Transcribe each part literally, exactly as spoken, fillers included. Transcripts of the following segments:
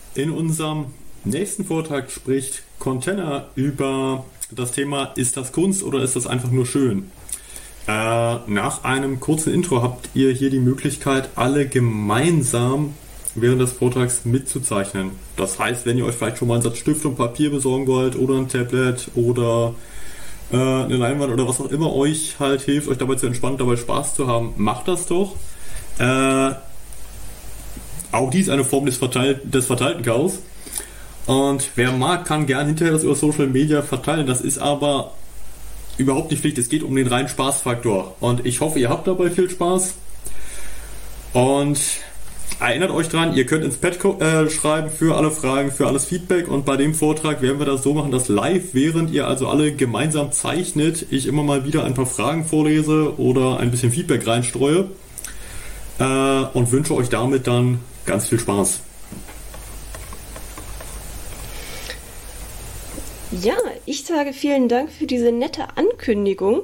In unserem nächsten Vortrag spricht Contenna über das Thema: Ist das Kunst oder ist das einfach nur schön? Äh, nach einem kurzen Intro habt ihr hier die Möglichkeit, alle gemeinsam während des Vortrags mitzuzeichnen. Das heißt, wenn ihr euch vielleicht schon mal einen Satz Stift und Papier besorgen wollt oder ein Tablet oder äh, eine Leinwand oder was auch immer euch halt hilft, euch dabei zu entspannen, dabei Spaß zu haben, macht das doch. Äh, auch dies eine Form des, Verteil- des verteilten Chaos. Und wer mag, kann gern hinterher das über Social Media verteilen. Das ist aber überhaupt nicht Pflicht. Es geht um den reinen Spaßfaktor. Und ich hoffe, ihr habt dabei viel Spaß. Und erinnert euch dran, ihr könnt ins Pad äh, schreiben für alle Fragen, für alles Feedback. Und bei dem Vortrag werden wir das so machen, dass live, während ihr also alle gemeinsam zeichnet, ich immer mal wieder ein paar Fragen vorlese oder ein bisschen Feedback reinstreue. Äh, und wünsche euch damit dann ganz viel Spaß. Ja, ich sage vielen Dank für diese nette Ankündigung.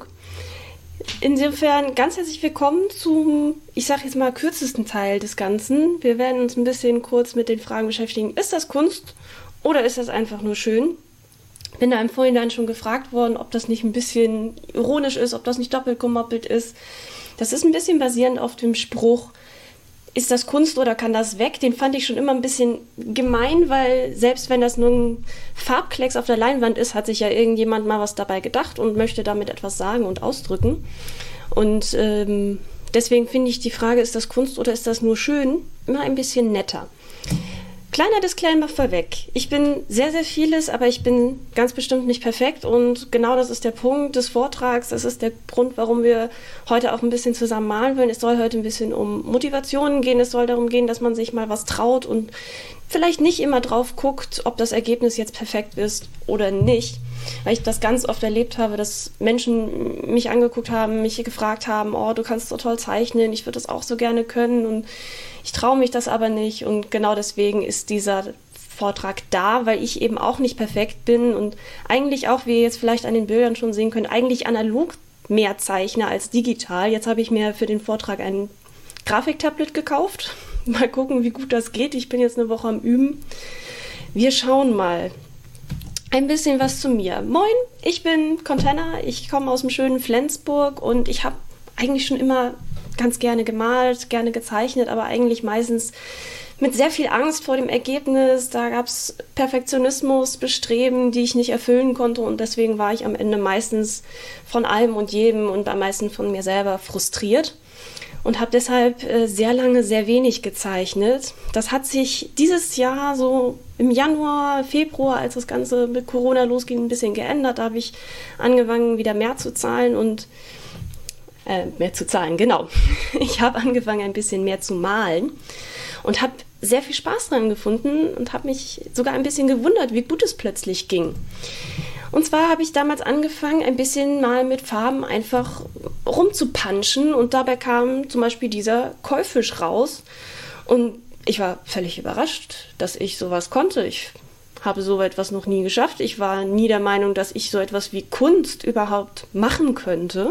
Insofern ganz herzlich willkommen zum, ich sage jetzt mal, kürzesten Teil des Ganzen. Wir werden uns ein bisschen kurz mit den Fragen beschäftigen. Ist das Kunst oder ist das einfach nur schön? Bin da im Vorhinein schon gefragt worden, ob das nicht ein bisschen ironisch ist, ob das nicht doppelt gemoppelt ist. Das ist ein bisschen basierend auf dem Spruch: Ist das Kunst oder kann das weg? Den fand ich schon immer ein bisschen gemein, weil selbst wenn das nur ein Farbklecks auf der Leinwand ist, hat sich ja irgendjemand mal was dabei gedacht und möchte damit etwas sagen und ausdrücken. Und ähm, deswegen finde ich die Frage, ist das Kunst oder ist das nur schön, immer ein bisschen netter. Kleiner Disclaimer vorweg. Ich bin sehr, sehr vieles, aber ich bin ganz bestimmt nicht perfekt und genau das ist der Punkt des Vortrags. Das ist der Grund, warum wir heute auch ein bisschen zusammen malen wollen. Es soll heute ein bisschen um Motivationen gehen. Es soll darum gehen, dass man sich mal was traut und vielleicht nicht immer drauf guckt, ob das Ergebnis jetzt perfekt ist oder nicht. Weil ich das ganz oft erlebt habe, dass Menschen mich angeguckt haben, mich gefragt haben: Oh, du kannst so toll zeichnen, ich würde das auch so gerne können und ich traue mich das aber nicht. Und genau deswegen ist dieser Vortrag da, weil ich eben auch nicht perfekt bin und eigentlich auch, wie ihr jetzt vielleicht an den Bildern schon sehen könnt, eigentlich analog mehr zeichne als digital. Jetzt habe ich mir für den Vortrag ein Grafiktablet gekauft. Mal gucken, wie gut das geht. Ich bin jetzt eine Woche am Üben. Wir schauen mal. Ein bisschen was zu mir. Moin, ich bin Contenna, ich komme aus dem schönen Flensburg und ich habe eigentlich schon immer ganz gerne gemalt, gerne gezeichnet, aber eigentlich meistens mit sehr viel Angst vor dem Ergebnis. Da gab es Perfektionismus, Bestreben, die ich nicht erfüllen konnte und deswegen war ich am Ende meistens von allem und jedem und am meisten von mir selber frustriert und habe deshalb äh, sehr lange sehr wenig gezeichnet. Das hat sich dieses Jahr so im Januar, Februar, als das Ganze mit Corona losging, ein bisschen geändert. Da habe ich angefangen, wieder mehr zu zahlen und äh, mehr zu zahlen, genau. Ich habe angefangen, ein bisschen mehr zu malen und habe sehr viel Spaß dran gefunden und habe mich sogar ein bisschen gewundert, wie gut es plötzlich ging. Und zwar habe ich damals angefangen, ein bisschen mal mit Farben einfach rumzupanschen und dabei kam zum Beispiel dieser Koi-Fisch raus und ich war völlig überrascht, dass ich sowas konnte. Ich habe so etwas noch nie geschafft. Ich war nie der Meinung, dass ich so etwas wie Kunst überhaupt machen könnte.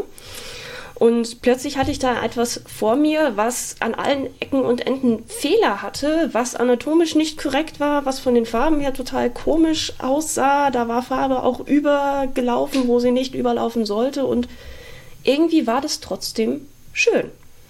Und plötzlich hatte ich da etwas vor mir, was an allen Ecken und Enden Fehler hatte, was anatomisch nicht korrekt war, was von den Farben her total komisch aussah. Da war Farbe auch übergelaufen, wo sie nicht überlaufen sollte. Und irgendwie war das trotzdem schön.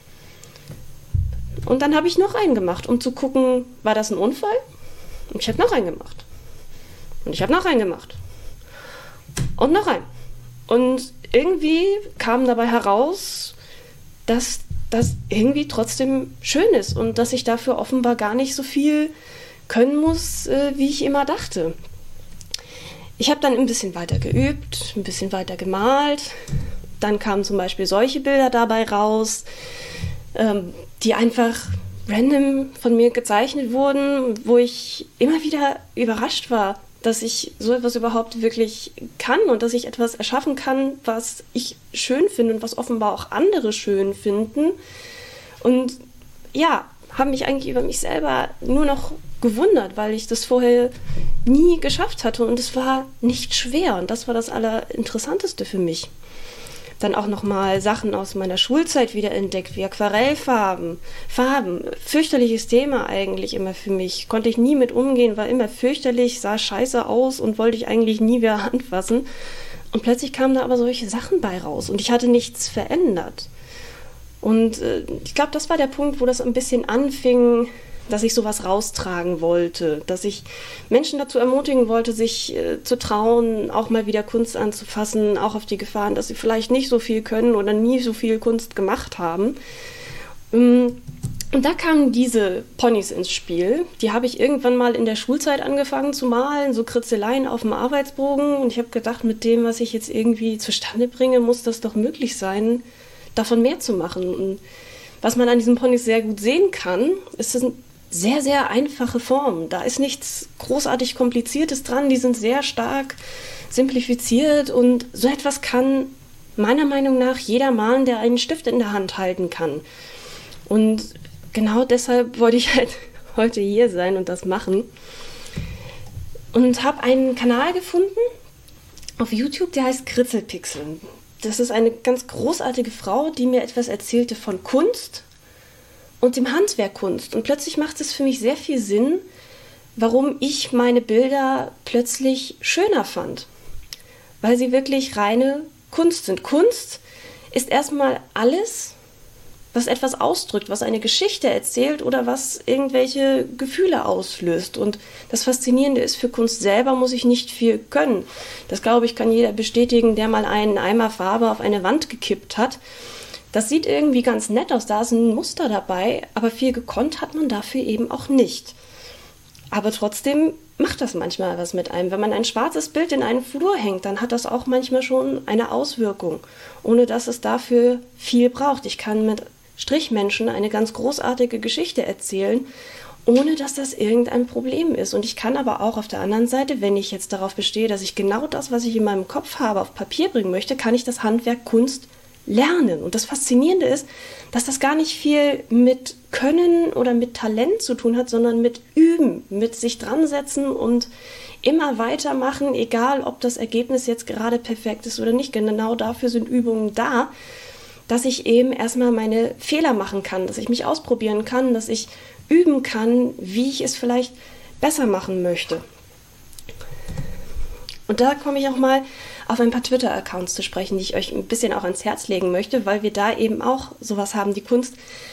Und dann habe ich noch einen gemacht, um zu gucken, war das ein Unfall? Und ich habe noch einen gemacht. Und ich habe noch einen gemacht. Und noch einen. Und irgendwie kam dabei heraus, dass das irgendwie trotzdem schön ist und dass ich dafür offenbar gar nicht so viel können muss, äh, wie ich immer dachte. Ich habe dann ein bisschen weiter geübt, ein bisschen weiter gemalt. Dann kamen zum Beispiel solche Bilder dabei raus, ähm, die einfach random von mir gezeichnet wurden, wo ich immer wieder überrascht war, dass ich so etwas überhaupt wirklich kann und dass ich etwas erschaffen kann, was ich schön finde und was offenbar auch andere schön finden. Und ja, habe mich eigentlich über mich selber nur noch gewundert, weil ich das vorher nie geschafft hatte und es war nicht schwer und das war das Allerinteressanteste für mich. dann auch nochmal Sachen aus meiner Schulzeit wieder entdeckt, wie Aquarellfarben, Farben. Fürchterliches Thema eigentlich immer für mich. Konnte ich nie mit umgehen, war immer fürchterlich, sah scheiße aus und wollte ich eigentlich nie wieder anfassen. Und plötzlich kamen da aber solche Sachen bei raus und ich hatte nichts verändert. Und äh, ich glaube, das war der Punkt, wo das ein bisschen anfing, dass ich sowas raustragen wollte, dass ich Menschen dazu ermutigen wollte, sich äh, zu trauen, auch mal wieder Kunst anzufassen, auch auf die Gefahren, dass sie vielleicht nicht so viel können oder nie so viel Kunst gemacht haben. Und da kamen diese Ponys ins Spiel. Die habe ich irgendwann mal in der Schulzeit angefangen zu malen, so Kritzeleien auf dem Arbeitsbogen. Und ich habe gedacht, mit dem, was ich jetzt irgendwie zustande bringe, muss das doch möglich sein, davon mehr zu machen. Und was man an diesen Ponys sehr gut sehen kann, ist, es sind sehr, sehr einfache Formen. Da ist nichts großartig Kompliziertes dran. Die sind sehr stark simplifiziert und so etwas kann meiner Meinung nach jeder malen, der einen Stift in der Hand halten kann. Und genau deshalb wollte ich halt heute hier sein und das machen. Und habe einen Kanal gefunden auf YouTube, der heißt Kritzelpixel. Das ist eine ganz großartige Frau, die mir etwas erzählte von Kunst und dem Handwerk Kunst. Und plötzlich macht es für mich sehr viel Sinn, warum ich meine Bilder plötzlich schöner fand. Weil sie wirklich reine Kunst sind. Kunst ist erstmal alles, was etwas ausdrückt, was eine Geschichte erzählt oder was irgendwelche Gefühle auslöst. Und das Faszinierende ist, für Kunst selber muss ich nicht viel können. Das, glaube ich, kann jeder bestätigen, der mal einen Eimer Farbe auf eine Wand gekippt hat. Das sieht irgendwie ganz nett aus, da ist ein Muster dabei, aber viel gekonnt hat man dafür eben auch nicht. Aber trotzdem macht das manchmal was mit einem. Wenn man ein schwarzes Bild in einen Flur hängt, dann hat das auch manchmal schon eine Auswirkung, ohne dass es dafür viel braucht. Ich kann mit Strichmenschen eine ganz großartige Geschichte erzählen, ohne dass das irgendein Problem ist. Und ich kann aber auch auf der anderen Seite, wenn ich jetzt darauf bestehe, dass ich genau das, was ich in meinem Kopf habe, auf Papier bringen möchte, kann ich das Handwerk Kunst lernen. Und das Faszinierende ist, dass das gar nicht viel mit Können oder mit Talent zu tun hat, sondern mit Üben, mit sich dran setzen und immer weitermachen, egal ob das Ergebnis jetzt gerade perfekt ist oder nicht. Genau dafür sind Übungen da, dass ich eben erstmal meine Fehler machen kann, dass ich mich ausprobieren kann, dass ich üben kann, wie ich es vielleicht besser machen möchte. Und da komme ich auch mal auf ein paar Twitter-Accounts zu sprechen, die ich euch ein bisschen auch ans Herz legen möchte, weil wir da eben auch sowas haben. Die Kunst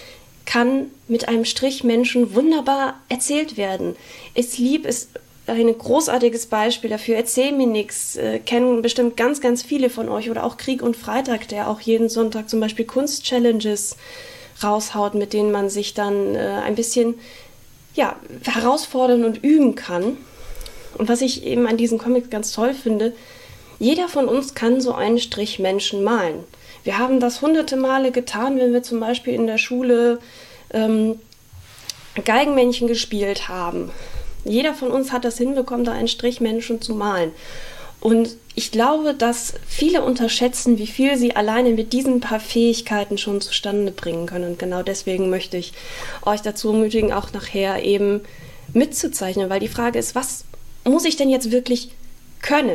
kann mit einem Strichmenschen wunderbar erzählt werden. Ist lieb, ist ein großartiges Beispiel dafür. Erzähl mir nix, äh, kennen bestimmt ganz, ganz viele von euch. Oder auch Krieg und Freitag, der auch jeden Sonntag zum Beispiel Kunst-Challenges raushaut, mit denen man sich dann äh, ein bisschen ja, herausfordern und üben kann. Und was ich eben an diesen Comics ganz toll finde, jeder von uns kann so einen Strichmenschen malen. Wir haben das hunderte Male getan, wenn wir zum Beispiel in der Schule ähm, Geigenmännchen gespielt haben. Jeder von uns hat das hinbekommen, da einen Strichmenschen zu malen. Und ich glaube, dass viele unterschätzen, wie viel sie alleine mit diesen paar Fähigkeiten schon zustande bringen können. Und genau deswegen möchte ich euch dazu ermutigen, auch nachher eben mitzuzeichnen. Weil die Frage ist, was muss ich denn jetzt wirklich können?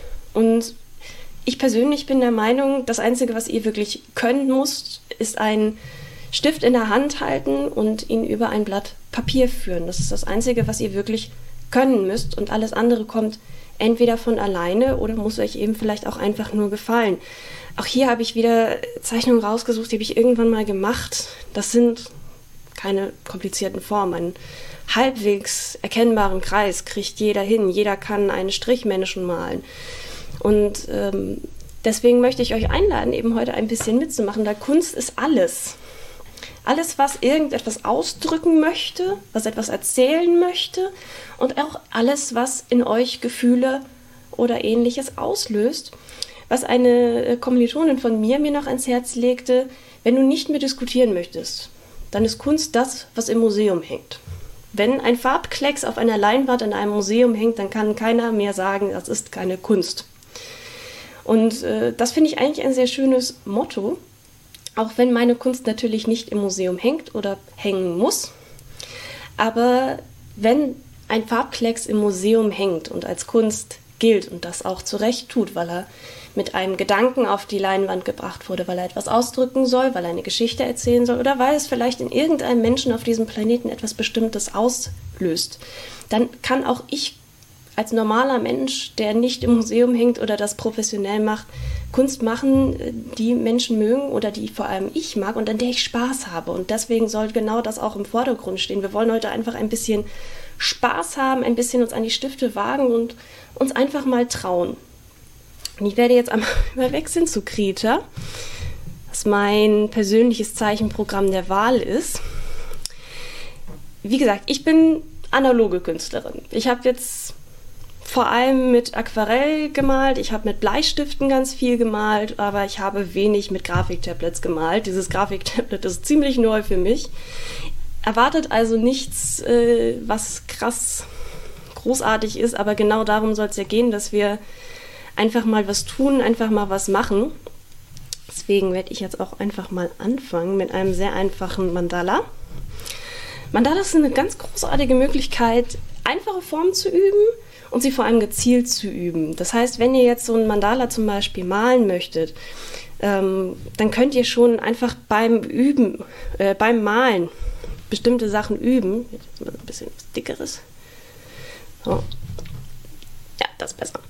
Und ich persönlich bin der Meinung, das Einzige, was ihr wirklich können müsst, ist einen Stift in der Hand halten und ihn über ein Blatt Papier führen. Das ist das Einzige, was ihr wirklich können müsst. Und alles andere kommt entweder von alleine oder muss euch eben vielleicht auch einfach nur gefallen. Auch hier habe ich wieder Zeichnungen rausgesucht, die habe ich irgendwann mal gemacht. Das sind keine komplizierten Formen. Einen halbwegs erkennbaren Kreis kriegt jeder hin. Jeder kann einen Strichmenschen malen. Und ähm, deswegen möchte ich euch einladen, eben heute ein bisschen mitzumachen, weil Kunst ist alles. Alles, was irgendetwas ausdrücken möchte, was etwas erzählen möchte und auch alles, was in euch Gefühle oder Ähnliches auslöst. Was eine Kommilitonin von mir mir noch ans Herz legte, wenn du nicht mehr diskutieren möchtest, dann ist Kunst das, was im Museum hängt. Wenn ein Farbklecks auf einer Leinwand in einem Museum hängt, dann kann keiner mehr sagen, das ist keine Kunst. Und äh, das finde ich eigentlich ein sehr schönes Motto, auch wenn meine Kunst natürlich nicht im Museum hängt oder hängen muss. Aber wenn ein Farbklecks im Museum hängt und als Kunst gilt und das auch zu Recht tut, weil er mit einem Gedanken auf die Leinwand gebracht wurde, weil er etwas ausdrücken soll, weil er eine Geschichte erzählen soll oder weil es vielleicht in irgendeinem Menschen auf diesem Planeten etwas Bestimmtes auslöst, dann kann auch ich als normaler Mensch, der nicht im Museum hängt oder das professionell macht, Kunst machen, die Menschen mögen oder die vor allem ich mag und an der ich Spaß habe. Und deswegen soll genau das auch im Vordergrund stehen. Wir wollen heute einfach ein bisschen Spaß haben, ein bisschen uns an die Stifte wagen und uns einfach mal trauen. Und ich werde jetzt einmal überwechseln zu Krita, was mein persönliches Zeichenprogramm der Wahl ist. Wie gesagt, ich bin analoge Künstlerin. Ich habe jetzt vor allem mit Aquarell gemalt, ich habe mit Bleistiften ganz viel gemalt, aber ich habe wenig mit Grafiktablets gemalt. Dieses Grafiktablet ist ziemlich neu für mich. Erwartet also nichts, äh, was krass großartig ist, aber genau darum soll es ja gehen, dass wir einfach mal was tun, einfach mal was machen. Deswegen werde ich jetzt auch einfach mal anfangen mit einem sehr einfachen Mandala. Mandalas sind eine ganz großartige Möglichkeit, einfache Formen zu üben und sie vor allem gezielt zu üben. Das heißt, wenn ihr jetzt so ein Mandala zum Beispiel malen möchtet, ähm, dann könnt ihr schon einfach beim Üben, äh, beim Malen bestimmte Sachen üben. Jetzt mal ein bisschen was Dickeres. So. Ja, das ist besser.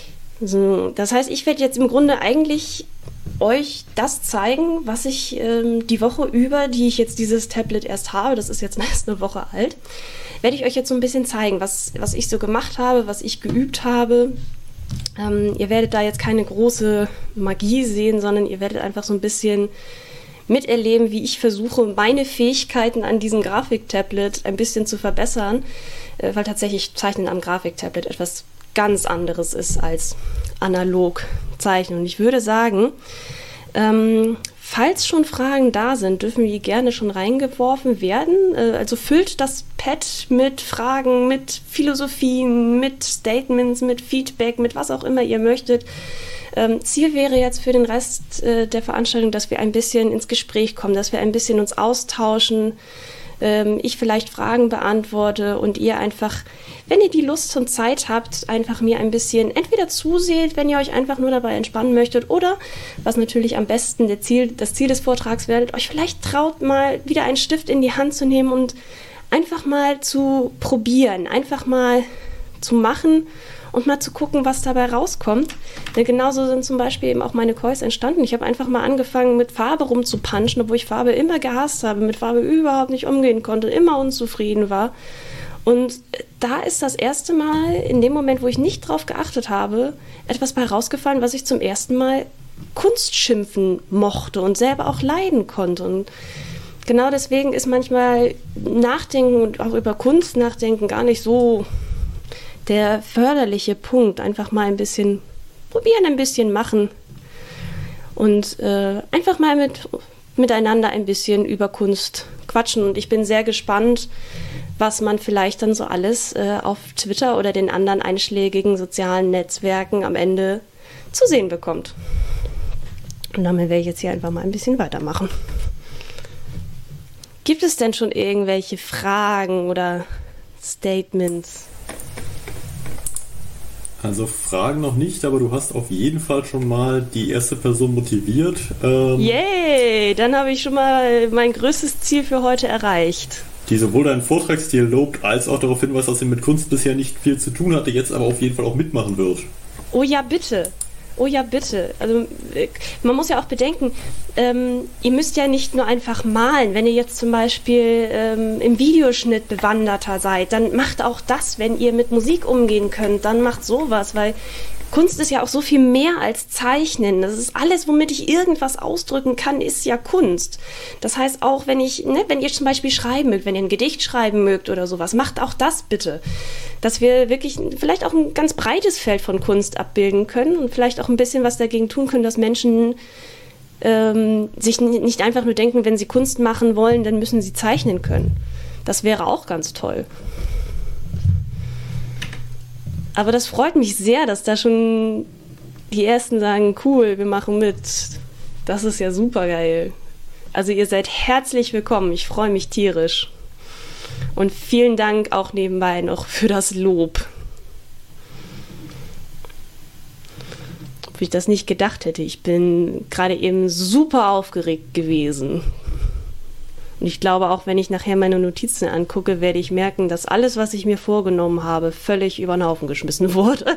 So, das heißt, ich werde jetzt im Grunde eigentlich euch das zeigen, was ich ähm, die Woche über, die ich jetzt dieses Tablet erst habe, das ist jetzt erst eine Woche alt, werde ich euch jetzt so ein bisschen zeigen, was, was ich so gemacht habe, was ich geübt habe. Ähm, ihr werdet da jetzt keine große Magie sehen, sondern ihr werdet einfach so ein bisschen miterleben, wie ich versuche, meine Fähigkeiten an diesem Grafiktablet ein bisschen zu verbessern, äh, weil tatsächlich Zeichnen am Grafiktablet etwas ganz anderes ist als analog zeichnen. Und ich würde sagen, ähm, falls schon Fragen da sind, dürfen die gerne schon reingeworfen werden. Äh, also füllt das Pad mit Fragen, mit Philosophien, mit Statements, mit Feedback, mit was auch immer ihr möchtet. Ähm, Ziel wäre jetzt für den Rest äh, der Veranstaltung, dass wir ein bisschen ins Gespräch kommen, dass wir ein bisschen uns austauschen, ähm, ich vielleicht Fragen beantworte und ihr einfach, wenn ihr die Lust und Zeit habt, einfach mir ein bisschen entweder zuseht, wenn ihr euch einfach nur dabei entspannen möchtet oder, was natürlich am besten der Ziel, das Ziel des Vortrags werdet, euch vielleicht traut, mal wieder einen Stift in die Hand zu nehmen und einfach mal zu probieren, einfach mal zu machen und mal zu gucken, was dabei rauskommt. Denn genauso sind zum Beispiel eben auch meine Kois entstanden. Ich habe einfach mal angefangen, mit Farbe rumzupanschen, obwohl ich Farbe immer gehasst habe, mit Farbe überhaupt nicht umgehen konnte, immer unzufrieden war. Und da ist das erste Mal, in dem Moment, wo ich nicht drauf geachtet habe, etwas bei rausgefallen, was ich zum ersten Mal Kunst schimpfen mochte und selber auch leiden konnte. Und genau deswegen ist manchmal Nachdenken und auch über Kunst nachdenken gar nicht so der förderliche Punkt. Einfach mal ein bisschen probieren, ein bisschen machen und äh, einfach mal mit, miteinander ein bisschen über Kunst quatschen. Und ich bin sehr gespannt, was man vielleicht dann so alles äh, auf Twitter oder den anderen einschlägigen sozialen Netzwerken am Ende zu sehen bekommt. Und damit werde ich jetzt hier einfach mal ein bisschen weitermachen. Gibt es denn schon irgendwelche Fragen oder Statements? Also Fragen noch nicht, aber du hast auf jeden Fall schon mal die erste Person motiviert. Ähm, Yay, dann habe ich schon mal mein größtes Ziel für heute erreicht. Die sowohl deinen Vortragsstil lobt, als auch darauf hinweist, dass sie mit Kunst bisher nicht viel zu tun hatte, jetzt aber auf jeden Fall auch mitmachen wird. Oh ja, bitte. Oh ja, bitte. Also man muss ja auch bedenken, ähm, ihr müsst ja nicht nur einfach malen. Wenn ihr jetzt zum Beispiel ähm, im Videoschnitt bewanderter seid, dann macht auch das. Wenn ihr mit Musik umgehen könnt, dann macht sowas, weil Kunst ist ja auch so viel mehr als Zeichnen. Das ist alles, womit ich irgendwas ausdrücken kann, ist ja Kunst. Das heißt auch, wenn ich, ne, wenn ihr zum Beispiel schreiben mögt, wenn ihr ein Gedicht schreiben mögt oder sowas, macht auch das bitte. Dass wir wirklich vielleicht auch ein ganz breites Feld von Kunst abbilden können und vielleicht auch ein bisschen was dagegen tun können, dass Menschen ähm, sich nicht einfach nur denken, wenn sie Kunst machen wollen, dann müssen sie zeichnen können. Das wäre auch ganz toll. Aber das freut mich sehr, dass da schon die Ersten sagen, cool, wir machen mit. Das ist ja super geil. Also ihr seid herzlich willkommen. Ich freue mich tierisch. Und vielen Dank auch nebenbei noch für das Lob. Ob ich das nicht gedacht hätte. Ich bin gerade eben super aufgeregt gewesen. Und ich glaube, auch wenn ich nachher meine Notizen angucke, werde ich merken, dass alles, was ich mir vorgenommen habe, völlig über den Haufen geschmissen wurde.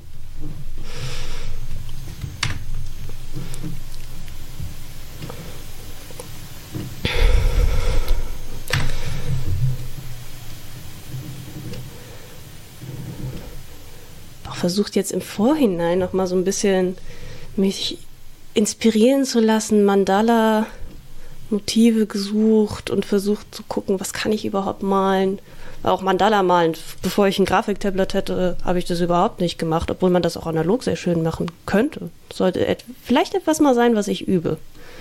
Auch versucht jetzt im Vorhinein noch mal so ein bisschen mich inspirieren zu lassen, Mandala Motive gesucht und versucht zu gucken, was kann ich überhaupt malen. Auch Mandala malen. Bevor ich ein Grafiktablet hätte, habe ich das überhaupt nicht gemacht, obwohl man das auch analog sehr schön machen könnte. Sollte et- vielleicht etwas mal sein, was ich übe.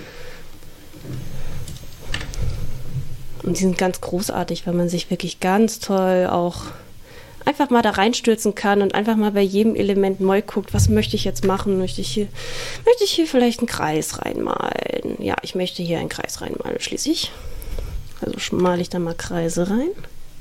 Und die sind ganz großartig, weil man sich wirklich ganz toll auch einfach mal da reinstürzen kann und einfach mal bei jedem Element neu guckt, was möchte ich jetzt machen? Möchte ich hier, möchte ich hier vielleicht einen Kreis reinmalen? Ja, ich möchte hier einen Kreis reinmalen, schließlich. Also male ich da mal Kreise rein.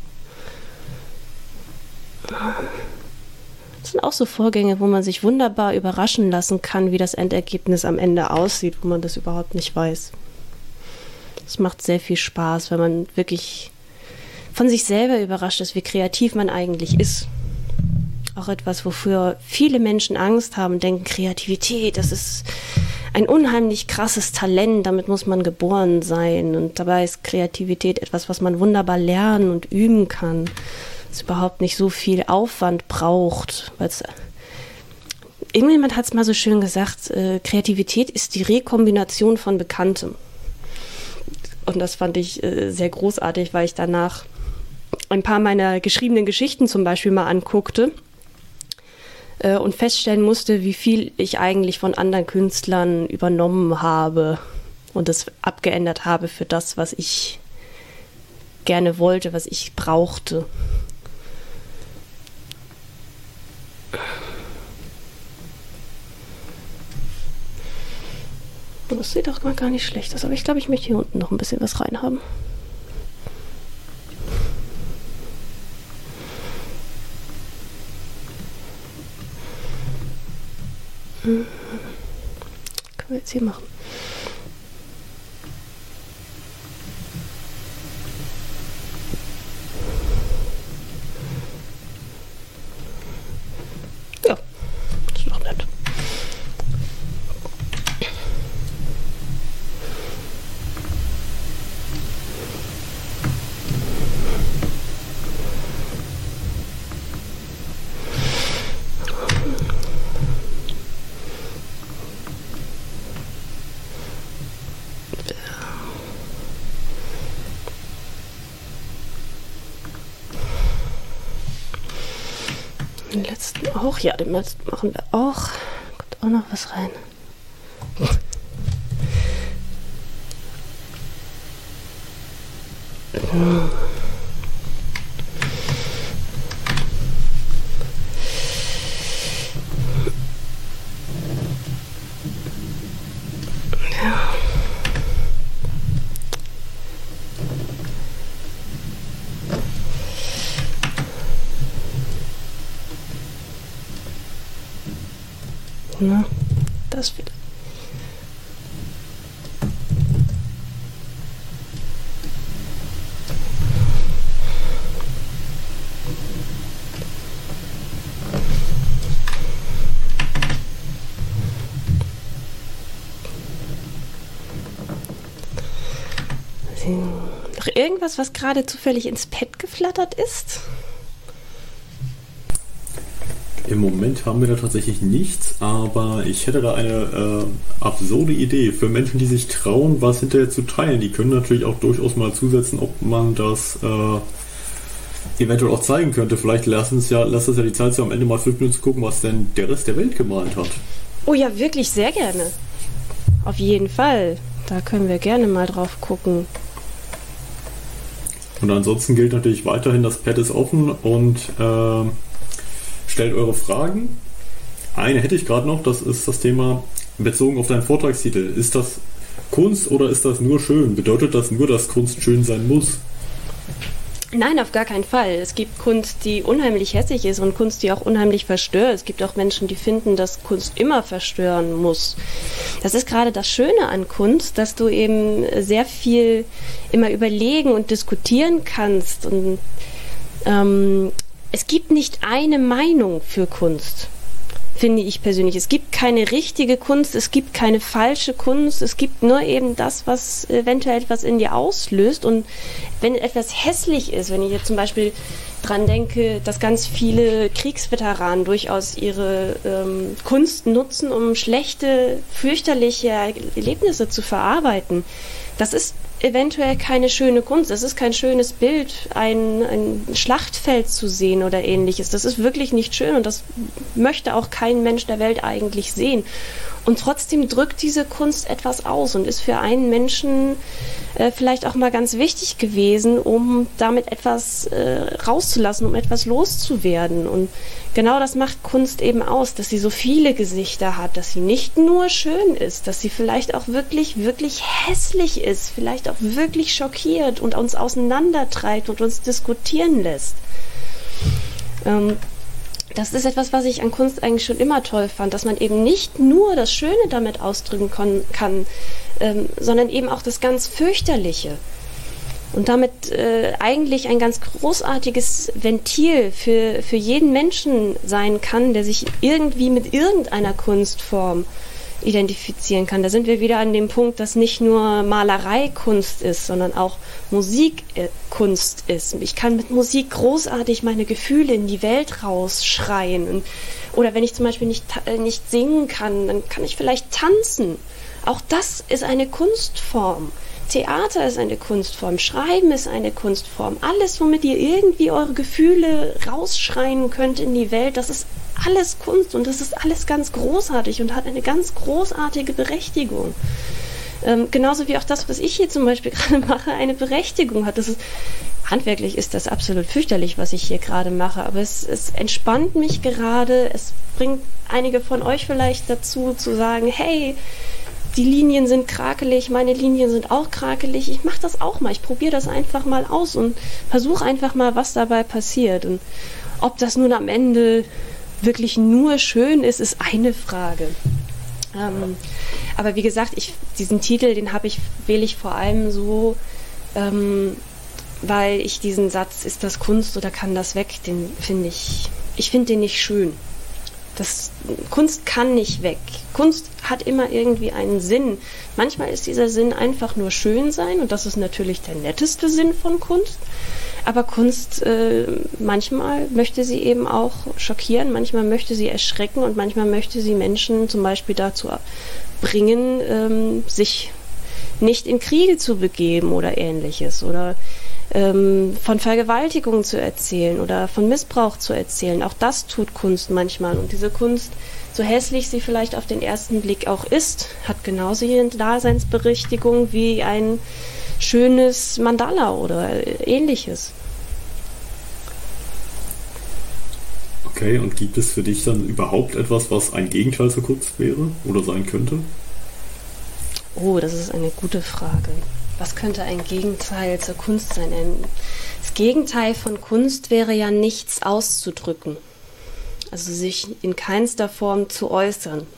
Das sind auch so Vorgänge, wo man sich wunderbar überraschen lassen kann, wie das Endergebnis am Ende aussieht, wo man das überhaupt nicht weiß. Es macht sehr viel Spaß, wenn man wirklich von sich selber überrascht ist, wie kreativ man eigentlich ist. Auch etwas, wofür viele Menschen Angst haben, denken, Kreativität, das ist ein unheimlich krasses Talent, damit muss man geboren sein. Und dabei ist Kreativität etwas, was man wunderbar lernen und üben kann. Es überhaupt nicht so viel Aufwand braucht. Weil's, irgendjemand hat es mal so schön gesagt, äh, Kreativität ist die Rekombination von Bekanntem. Und das fand ich äh, sehr großartig, weil ich danach ein paar meiner geschriebenen Geschichten zum Beispiel mal anguckte äh, und feststellen musste, wie viel ich eigentlich von anderen Künstlern übernommen habe und das abgeändert habe für das, was ich gerne wollte, was ich brauchte. Das sieht doch mal gar nicht schlecht aus, aber ich glaube, ich möchte hier unten noch ein bisschen was reinhaben. Hm. Können wir jetzt hier machen. Ja, ist doch nett. Den letzten auch, ja, den letzten machen wir auch. Kommt auch noch was rein. Ja. Na, das wieder. Noch irgendwas, was gerade zufällig ins Pad geflattert ist? Im Moment haben wir da tatsächlich nichts, aber ich hätte da eine äh, absurde Idee für Menschen, die sich trauen, was hinterher zu teilen. Die können natürlich auch durchaus mal zusetzen, ob man das äh, eventuell auch zeigen könnte. Vielleicht lassen es ja, lasst es ja die Zeit so am Ende mal fünf Minuten zu gucken, was denn der Rest der Welt gemalt hat. Oh ja, wirklich sehr gerne. Auf jeden Fall. Da können wir gerne mal drauf gucken. Und ansonsten gilt natürlich weiterhin, das Pad ist offen und äh, stellt eure Fragen. Eine hätte ich gerade noch, das ist das Thema bezogen auf deinen Vortragstitel. Ist das Kunst oder ist das nur schön? Bedeutet das nur, dass Kunst schön sein muss? Nein, auf gar keinen Fall. Es gibt Kunst, die unheimlich hässlich ist und Kunst, die auch unheimlich verstört. Es gibt auch Menschen, die finden, dass Kunst immer verstören muss. Das ist gerade das Schöne an Kunst, dass du eben sehr viel immer überlegen und diskutieren kannst. Und ähm, es gibt nicht eine Meinung für Kunst, finde ich persönlich. Es gibt keine richtige Kunst, es gibt keine falsche Kunst, es gibt nur eben das, was eventuell etwas in dir auslöst. Und wenn etwas hässlich ist, wenn ich jetzt zum Beispiel dran denke, dass ganz viele Kriegsveteranen durchaus ihre ähm, Kunst nutzen, um schlechte, fürchterliche Erlebnisse zu verarbeiten, das ist eventuell keine schöne Kunst, das ist kein schönes Bild, ein, ein Schlachtfeld zu sehen oder ähnliches. Das ist wirklich nicht schön und das möchte auch kein Mensch der Welt eigentlich sehen. Und trotzdem drückt diese Kunst etwas aus und ist für einen Menschen äh, vielleicht auch mal ganz wichtig gewesen, um damit etwas äh, rauszulassen, um etwas loszuwerden. Und genau das macht Kunst eben aus, dass sie so viele Gesichter hat, dass sie nicht nur schön ist, dass sie vielleicht auch wirklich, wirklich hässlich ist, vielleicht auch wirklich schockiert und uns auseinandertreibt und uns diskutieren lässt. Ähm, Das ist etwas, was ich an Kunst eigentlich schon immer toll fand, dass man eben nicht nur das Schöne damit ausdrücken kon- kann, ähm, sondern eben auch das ganz Fürchterliche. Und damit äh, eigentlich ein ganz großartiges Ventil für, für jeden Menschen sein kann, der sich irgendwie mit irgendeiner Kunstform identifizieren kann. Da sind wir wieder an dem Punkt, dass nicht nur Malerei Kunst ist, sondern auch Musik äh, Kunst ist. Ich kann mit Musik großartig meine Gefühle in die Welt rausschreien. Und, oder wenn ich zum Beispiel nicht, äh, nicht singen kann, dann kann ich vielleicht tanzen. Auch das ist eine Kunstform. Theater ist eine Kunstform, Schreiben ist eine Kunstform. Alles, womit ihr irgendwie eure Gefühle rausschreien könnt in die Welt, das ist alles Kunst und das ist alles ganz großartig und hat eine ganz großartige Berechtigung. Ähm, genauso wie auch das, was ich hier zum Beispiel gerade mache, eine Berechtigung hat. Das ist, handwerklich ist das absolut fürchterlich, was ich hier gerade mache, aber es, es entspannt mich gerade. Es bringt einige von euch vielleicht dazu, zu sagen, hey, die Linien sind krakelig, meine Linien sind auch krakelig. Ich mache das auch mal. Ich probiere das einfach mal aus und versuche einfach mal, was dabei passiert. Und ob das nun am Ende wirklich nur schön ist, ist eine Frage. Ähm, aber wie gesagt, ich, diesen Titel, den habe ich, wähle ich vor allem so, ähm, weil ich diesen Satz, ist das Kunst oder kann das weg, den finde ich, ich finde den nicht schön. Das, Kunst kann nicht weg. Kunst hat immer irgendwie einen Sinn. Manchmal ist dieser Sinn einfach nur schön sein und das ist natürlich der netteste Sinn von Kunst. Aber Kunst, äh, manchmal möchte sie eben auch schockieren, manchmal möchte sie erschrecken und manchmal möchte sie Menschen zum Beispiel dazu bringen, ähm, sich nicht in Kriege zu begeben oder ähnliches oder ähm, von Vergewaltigung zu erzählen oder von Missbrauch zu erzählen. Auch das tut Kunst manchmal. Und diese Kunst, so hässlich sie vielleicht auf den ersten Blick auch ist, hat genauso ihre Daseinsberechtigung wie ein schönes Mandala oder ähnliches. Okay, und gibt es für dich dann überhaupt etwas, was ein Gegenteil zur Kunst wäre oder sein könnte? Oh, das ist eine gute Frage. Was könnte ein Gegenteil zur Kunst sein? Ein, das Gegenteil von Kunst wäre ja nichts auszudrücken. Also sich in keinster Form zu äußern.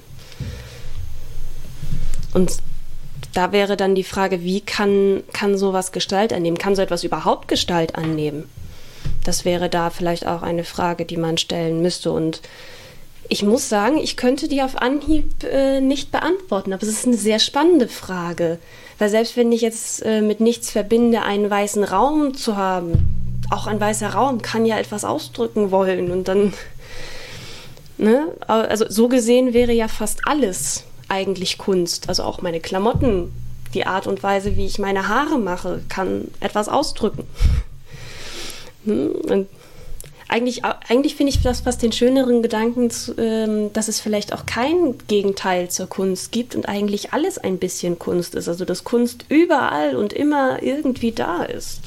Und da wäre dann die Frage, wie kann, kann sowas Gestalt annehmen? Kann so etwas überhaupt Gestalt annehmen? Das wäre da vielleicht auch eine Frage, die man stellen müsste. Und ich muss sagen, ich könnte die auf Anhieb äh, nicht beantworten, aber es ist eine sehr spannende Frage. Weil selbst wenn ich jetzt äh, mit nichts verbinde, einen weißen Raum zu haben, auch ein weißer Raum kann ja etwas ausdrücken wollen. Und dann, ne, also so gesehen wäre ja fast alles eigentlich Kunst. Also auch meine Klamotten, die Art und Weise, wie ich meine Haare mache, kann etwas ausdrücken. Und eigentlich, eigentlich finde ich das fast den schöneren Gedanken, dass es vielleicht auch kein Gegenteil zur Kunst gibt und eigentlich alles ein bisschen Kunst ist. Also dass Kunst überall und immer irgendwie da ist.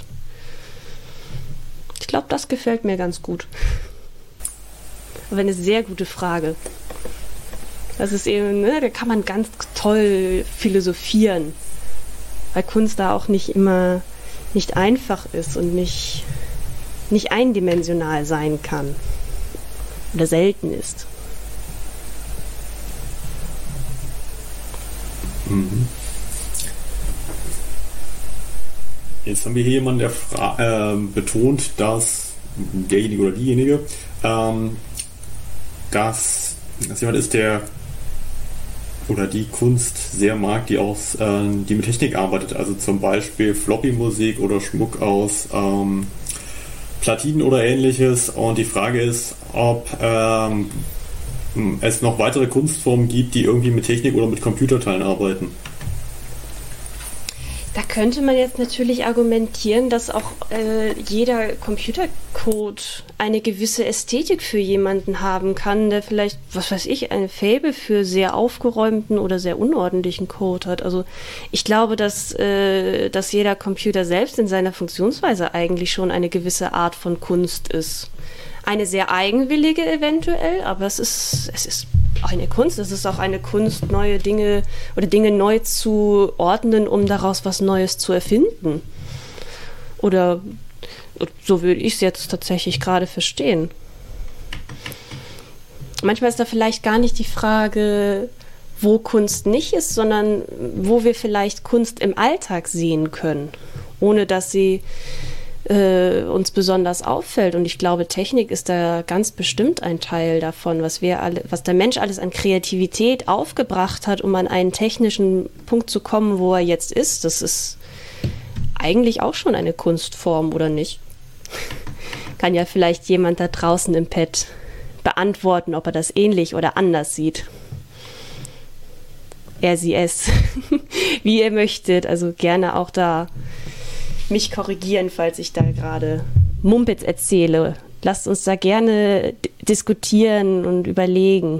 Ich glaube, das gefällt mir ganz gut. Aber eine sehr gute Frage. Das ist eben, ne, da kann man ganz toll philosophieren. Weil Kunst da auch nicht immer nicht einfach ist und nicht nicht eindimensional sein kann oder selten ist. Mhm. Jetzt haben wir hier jemanden, der fra- äh, betont, dass derjenige oder diejenige, ähm, dass das jemand ist, der oder die Kunst sehr mag, die aus, äh, die mit Technik arbeitet, also zum Beispiel Floppy-Musik oder Schmuck aus ähm, Platinen oder ähnliches. Und die Frage ist, ob ähm, es noch weitere Kunstformen gibt, die irgendwie mit Technik oder mit Computerteilen arbeiten. Da könnte man jetzt natürlich argumentieren, dass auch äh, jeder Computercode eine gewisse Ästhetik für jemanden haben kann, der vielleicht, was weiß ich, eine Faible für sehr aufgeräumten oder sehr unordentlichen Code hat. Also ich glaube, dass, äh, dass jeder Computer selbst in seiner Funktionsweise eigentlich schon eine gewisse Art von Kunst ist. Eine sehr eigenwillige eventuell, aber es ist, es ist eine Kunst. Es ist auch eine Kunst, neue Dinge oder Dinge neu zu ordnen, um daraus was Neues zu erfinden. Oder so würde ich es jetzt tatsächlich gerade verstehen. Manchmal ist da vielleicht gar nicht die Frage, wo Kunst nicht ist, sondern wo wir vielleicht Kunst im Alltag sehen können, ohne dass sie Äh, uns besonders auffällt. Und ich glaube, Technik ist da ganz bestimmt ein Teil davon, was wir alle, was der Mensch alles an Kreativität aufgebracht hat, um an einen technischen Punkt zu kommen, wo er jetzt ist. Das ist eigentlich auch schon eine Kunstform, oder nicht? Kann ja vielleicht jemand da draußen im Pad beantworten, ob er das ähnlich oder anders sieht. Er, sie, es. Wie ihr möchtet. Also gerne auch da mich korrigieren, falls ich da gerade Mumpitz erzähle. Lasst uns da gerne d- diskutieren und überlegen.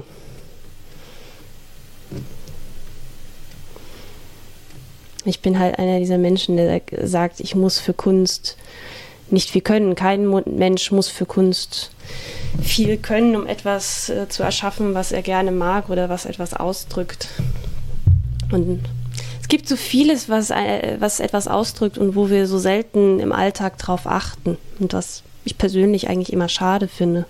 Ich bin halt einer dieser Menschen, der sagt, ich muss für Kunst nicht viel können. Kein Mensch muss für Kunst viel können, um etwas äh, zu erschaffen, was er gerne mag oder was etwas ausdrückt. Und es gibt so vieles, was, äh, was etwas ausdrückt und wo wir so selten im Alltag drauf achten. Und was ich persönlich eigentlich immer schade finde.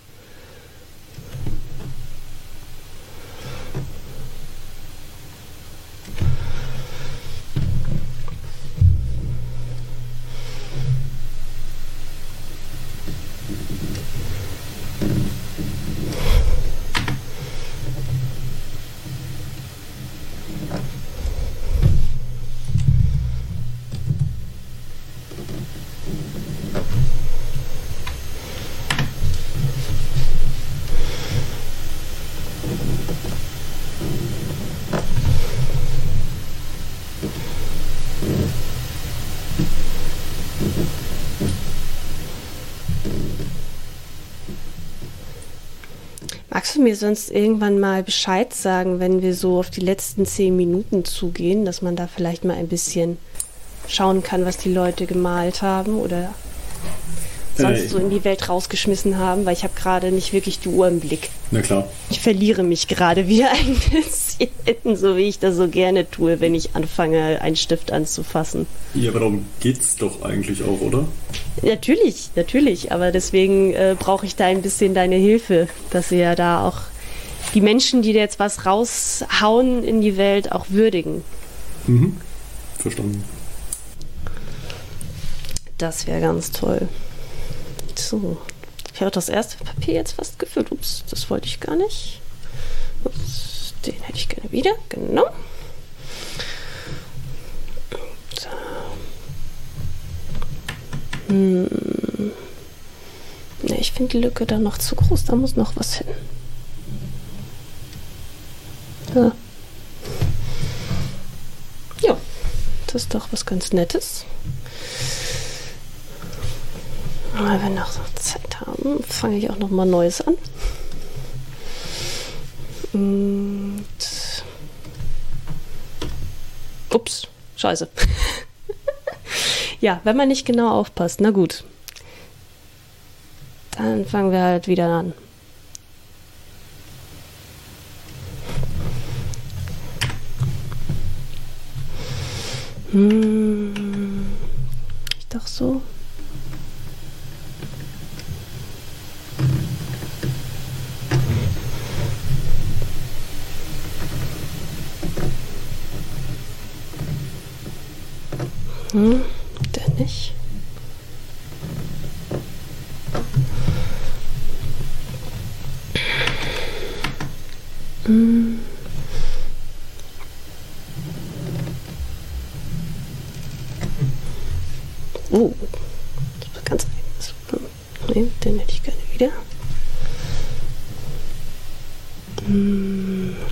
Magst du mir sonst irgendwann mal Bescheid sagen, wenn wir so auf die letzten zehn Minuten zugehen, dass man da vielleicht mal ein bisschen schauen kann, was die Leute gemalt haben oder sonst äh, so in die Welt rausgeschmissen haben, weil ich habe gerade nicht wirklich die Uhr im Blick. Na klar. Ich verliere mich gerade wieder ein bisschen, so wie ich das so gerne tue, wenn ich anfange, einen Stift anzufassen. Ja, aber darum geht's doch eigentlich auch, oder? Natürlich, natürlich, aber deswegen äh, brauche ich da ein bisschen deine Hilfe, dass wir ja da auch die Menschen, die da jetzt was raushauen in die Welt, auch würdigen. Mhm, verstanden. Das wäre ganz toll. So, ich habe das erste Papier jetzt fast gefüllt. Ups, das wollte ich gar nicht. Ups, den hätte ich gerne wieder. Genau. So. Hm. Ne, ich finde die Lücke da noch zu groß. Da muss noch was hin. Ja. Ja, das ist doch was ganz Nettes. Wenn wir noch Zeit haben, fange ich auch noch mal Neues an. Und ups, scheiße. Ja, wenn man nicht genau aufpasst, na gut. Dann fangen wir halt wieder an. Hm, ich doch so. Hm, der nicht. Hm. Oh, das war ganz eigenes. Nee, den hätte ich gerne wieder. Hm.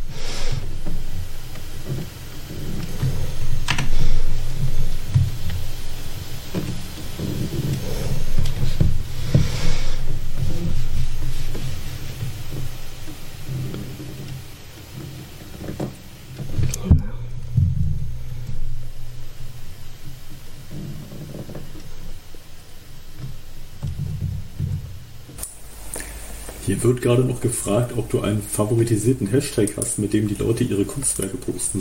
Hier wird gerade noch gefragt, ob du einen favoritisierten Hashtag hast, mit dem die Leute ihre Kunstwerke posten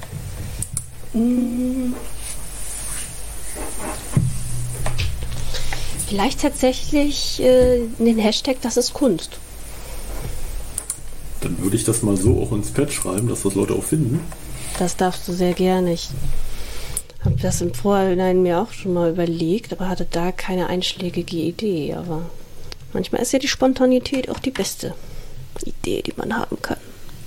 sollen. Vielleicht tatsächlich äh, den Hashtag, das ist Kunst. Dann würde ich das mal so auch ins Pad schreiben, dass das Leute auch finden. Das darfst du sehr gerne. Ich habe das im Vorhinein mir auch schon mal überlegt, aber hatte da keine einschlägige Idee. Aber manchmal ist ja die Spontanität auch die beste Idee, die man haben kann.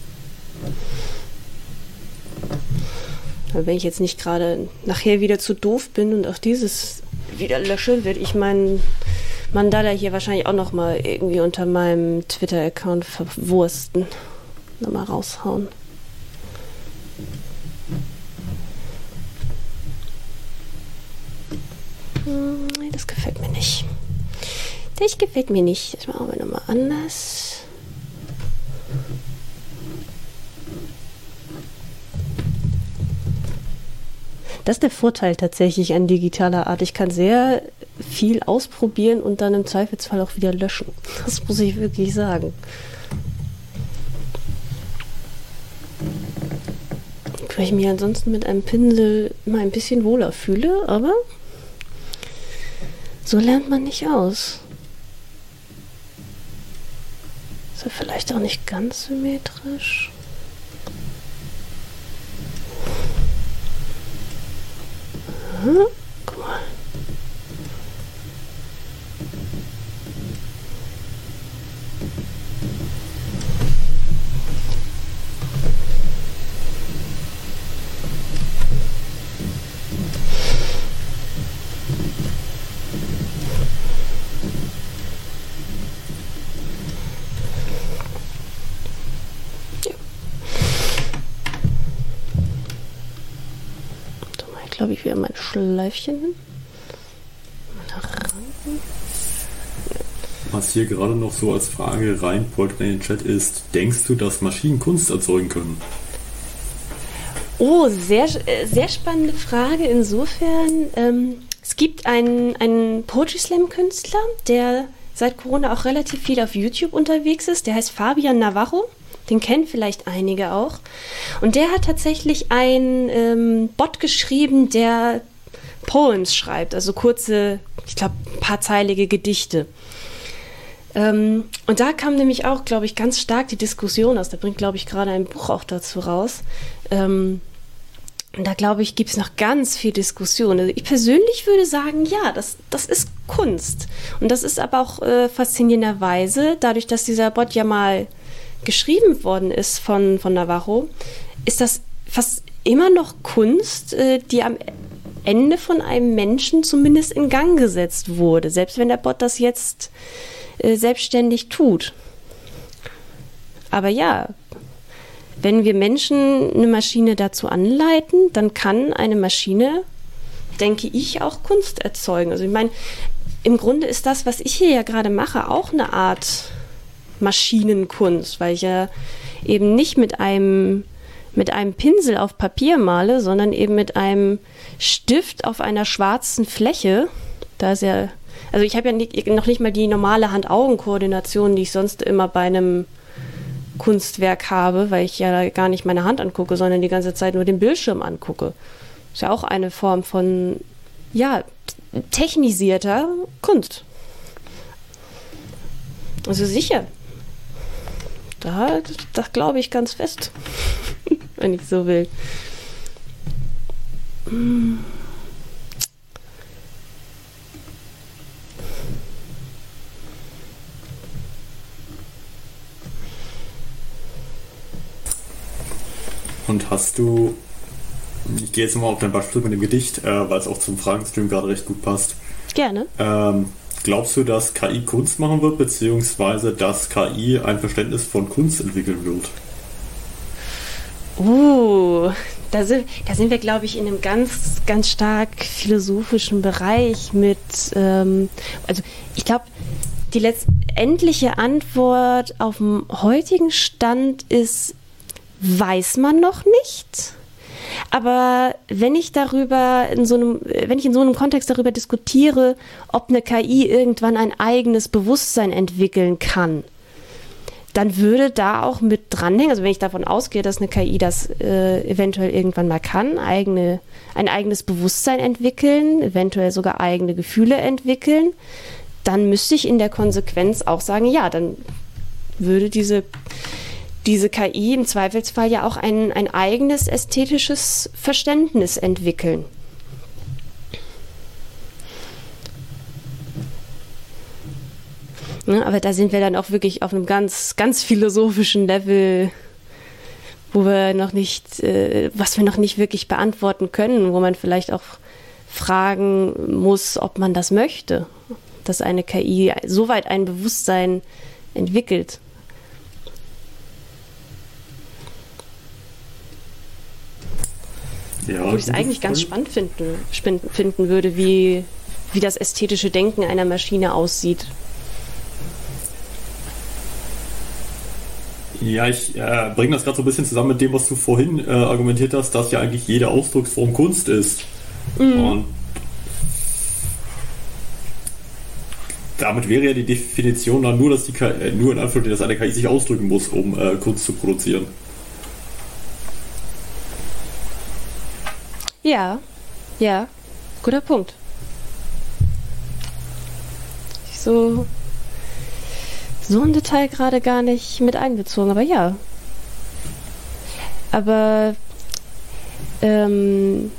Aber wenn ich jetzt nicht gerade nachher wieder zu doof bin und auch dieses wieder lösche, werde ich meinen Mandala hier wahrscheinlich auch noch mal irgendwie unter meinem Twitter-Account verwursten. Nochmal raushauen. Hm, nee, das gefällt mir nicht. Das gefällt mir nicht. Das machen wir nochmal anders. Das ist der Vorteil tatsächlich an digitaler Art. Ich kann sehr viel ausprobieren und dann im Zweifelsfall auch wieder löschen. Das muss ich wirklich sagen. Weil ich mich ansonsten mit einem Pinsel immer ein bisschen wohler fühle, aber so lernt man nicht aus. Ist ja vielleicht auch nicht ganz symmetrisch. Hm, guck mal. Glaube ich, wieder mein Schleifchen hin. Was hier gerade noch so als Frage reinpoltert in den Chat ist, denkst du, dass Maschinen Kunst erzeugen können? Oh, sehr, sehr spannende Frage. Insofern, ähm, es gibt einen, einen Poetry Slam Künstler, der seit Corona auch relativ viel auf YouTube unterwegs ist. Der heißt Fabian Navarro. Den kennen vielleicht einige auch. Und der hat tatsächlich einen ähm, Bot geschrieben, der Poems schreibt, also kurze, ich glaube, paarzeilige Gedichte. Ähm, und da kam nämlich auch, glaube ich, ganz stark die Diskussion aus. Da bringt, glaube ich, gerade ein Buch auch dazu raus. Ähm, und da, glaube ich, gibt es noch ganz viel Diskussion. Also ich persönlich würde sagen, ja, das, das ist Kunst. Und das ist aber auch äh, faszinierenderweise, dadurch, dass dieser Bot ja mal geschrieben worden ist von, von Navarro, ist das fast immer noch Kunst, äh, die am Ende von einem Menschen zumindest in Gang gesetzt wurde, selbst wenn der Bot das jetzt äh, selbstständig tut. Aber ja, wenn wir Menschen eine Maschine dazu anleiten, dann kann eine Maschine, denke ich, auch Kunst erzeugen. Also ich meine, im Grunde ist das, was ich hier ja gerade mache, auch eine Art Maschinenkunst, weil ich ja eben nicht mit einem, mit einem Pinsel auf Papier male, sondern eben mit einem Stift auf einer schwarzen Fläche. Da ist ja, also ich habe ja nicht, noch nicht mal die normale Hand-Augen-Koordination, die ich sonst immer bei einem Kunstwerk habe, weil ich ja gar nicht meine Hand angucke, sondern die ganze Zeit nur den Bildschirm angucke. Ist ja auch eine Form von, ja, technisierter Kunst. Also sicher. Da, das glaube ich ganz fest, wenn ich so will. Und hast du, ich gehe jetzt mal auf dein Beispiel mit dem Gedicht, äh, weil es auch zum Fragenstream gerade recht gut passt. Gerne. Ähm, glaubst du, dass K I Kunst machen wird, beziehungsweise dass K I ein Verständnis von Kunst entwickeln wird? Uh, da sind, da sind wir, glaube ich, in einem ganz, ganz stark philosophischen Bereich mit, ähm, also ich glaube, die letztendliche Antwort auf dem heutigen Stand ist, weiß man noch nicht. Aber wenn ich darüber in so einem, wenn ich in so einem Kontext darüber diskutiere, ob eine K I irgendwann ein eigenes Bewusstsein entwickeln kann, dann würde da auch mit dranhängen, also wenn ich davon ausgehe, dass eine K I das äh, eventuell irgendwann mal kann, eigene, ein eigenes Bewusstsein entwickeln, eventuell sogar eigene Gefühle entwickeln, dann müsste ich in der Konsequenz auch sagen, ja, dann würde diese, diese K I im Zweifelsfall ja auch ein, ein eigenes ästhetisches Verständnis entwickeln. Ne, aber da sind wir dann auch wirklich auf einem ganz, ganz philosophischen Level, wo wir noch nicht, äh, was wir noch nicht wirklich beantworten können, wo man vielleicht auch fragen muss, ob man das möchte, dass eine K I so weit ein Bewusstsein entwickelt. Ja, wo ich es eigentlich ganz spannend finden, finden würde, wie, wie das ästhetische Denken einer Maschine aussieht. Ja, ich äh, bringe das gerade so ein bisschen zusammen mit dem, was du vorhin äh, argumentiert hast, dass ja eigentlich jede Ausdrucksform Kunst ist. Mhm. Und damit wäre ja die Definition dann nur, dass die K I, nur in Anführungszeichen, dass eine K I sich ausdrücken muss, um äh, Kunst zu produzieren. Ja, ja, guter Punkt. So, so ein Detail gerade gar nicht mit einbezogen, aber ja. Aber ähm,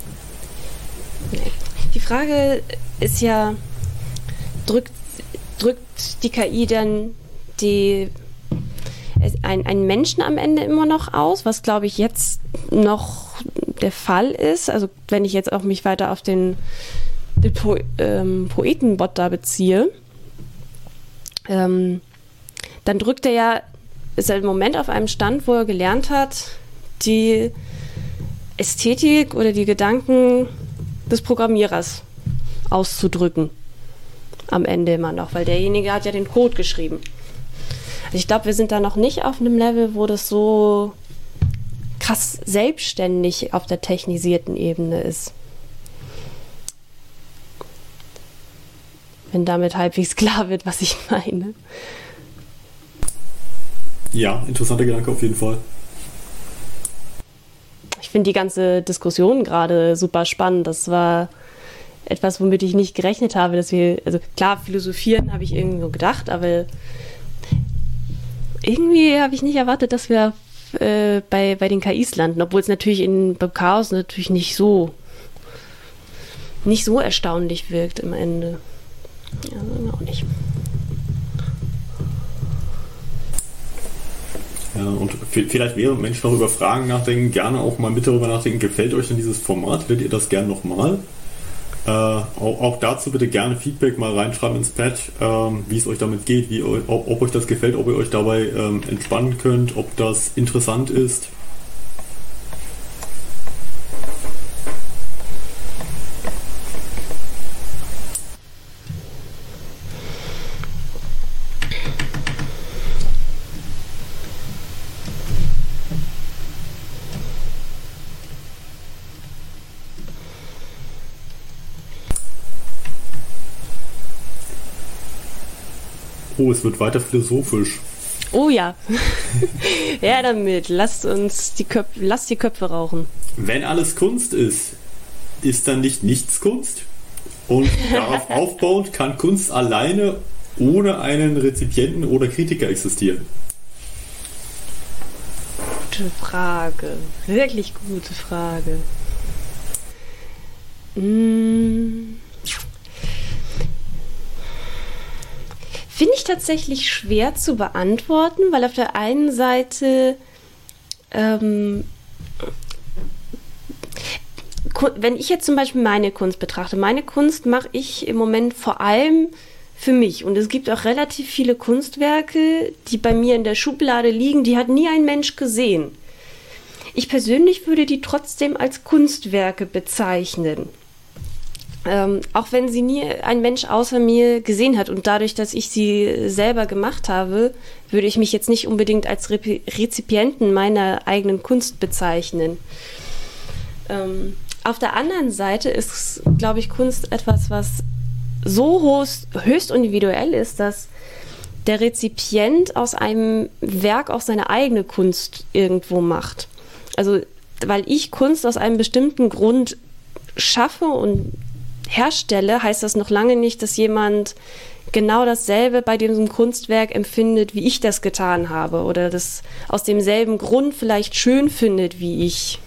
die Frage ist ja, drückt, drückt die K I dann die, ein, einen Menschen am Ende immer noch aus, was glaube ich jetzt noch der Fall ist. Also wenn ich jetzt auch mich weiter auf den, den po, ähm, Poetenbot da beziehe, ähm, dann drückt er ja, ist er im Moment auf einem Stand, wo er gelernt hat, die Ästhetik oder die Gedanken des Programmierers auszudrücken. Am Ende immer noch, weil derjenige hat ja den Code geschrieben. Also ich glaube, wir sind da noch nicht auf einem Level, wo das so krass selbstständig auf der technisierten Ebene ist. Wenn damit halbwegs klar wird, was ich meine. Ja, interessanter Gedanke auf jeden Fall. Ich finde die ganze Diskussion gerade super spannend. Das war etwas, womit ich nicht gerechnet habe, dass wir, also klar, philosophieren habe ich irgendwie so gedacht, aber irgendwie habe ich nicht erwartet, dass wir äh, bei, bei den K Is landen, obwohl es natürlich in, beim Chaos natürlich nicht so nicht so erstaunlich wirkt am Ende. Ja, auch nicht. Ja, und vielleicht während Menschen noch über Fragen nachdenken, gerne auch mal mit darüber nachdenken, gefällt euch denn dieses Format? Hättet ihr das gerne nochmal? Äh, auch, auch dazu bitte gerne Feedback mal reinschreiben ins Pad, ähm, wie es euch damit geht, wie, ob, ob euch das gefällt, ob ihr euch dabei ähm, entspannen könnt, ob das interessant ist. Oh, es wird weiter philosophisch. Oh ja. Ja, damit. Lasst uns die Köpfe, lasst die Köpfe rauchen. Wenn alles Kunst ist, ist dann nicht nichts Kunst? Und darauf aufbauend kann Kunst alleine ohne einen Rezipienten oder Kritiker existieren? Gute Frage. Wirklich gute Frage. Mmh. Finde ich tatsächlich schwer zu beantworten, weil auf der einen Seite ähm, wenn ich jetzt zum Beispiel meine Kunst betrachte, meine Kunst mache ich im Moment vor allem für mich. Und es gibt auch relativ viele Kunstwerke, die bei mir in der Schublade liegen, die hat nie ein Mensch gesehen. Ich persönlich würde die trotzdem als Kunstwerke bezeichnen. Ähm, auch wenn sie nie ein Mensch außer mir gesehen hat. Und dadurch, dass ich sie selber gemacht habe, würde ich mich jetzt nicht unbedingt als Re- Rezipienten meiner eigenen Kunst bezeichnen. Ähm, auf der anderen Seite ist, glaube ich, Kunst etwas, was so höchst, höchst individuell ist, dass der Rezipient aus einem Werk auch seine eigene Kunst irgendwo macht. Also, weil ich Kunst aus einem bestimmten Grund schaffe und herstelle, heißt das noch lange nicht, dass jemand genau dasselbe bei diesem Kunstwerk empfindet, wie ich das getan habe oder das aus demselben Grund vielleicht schön findet, wie ich.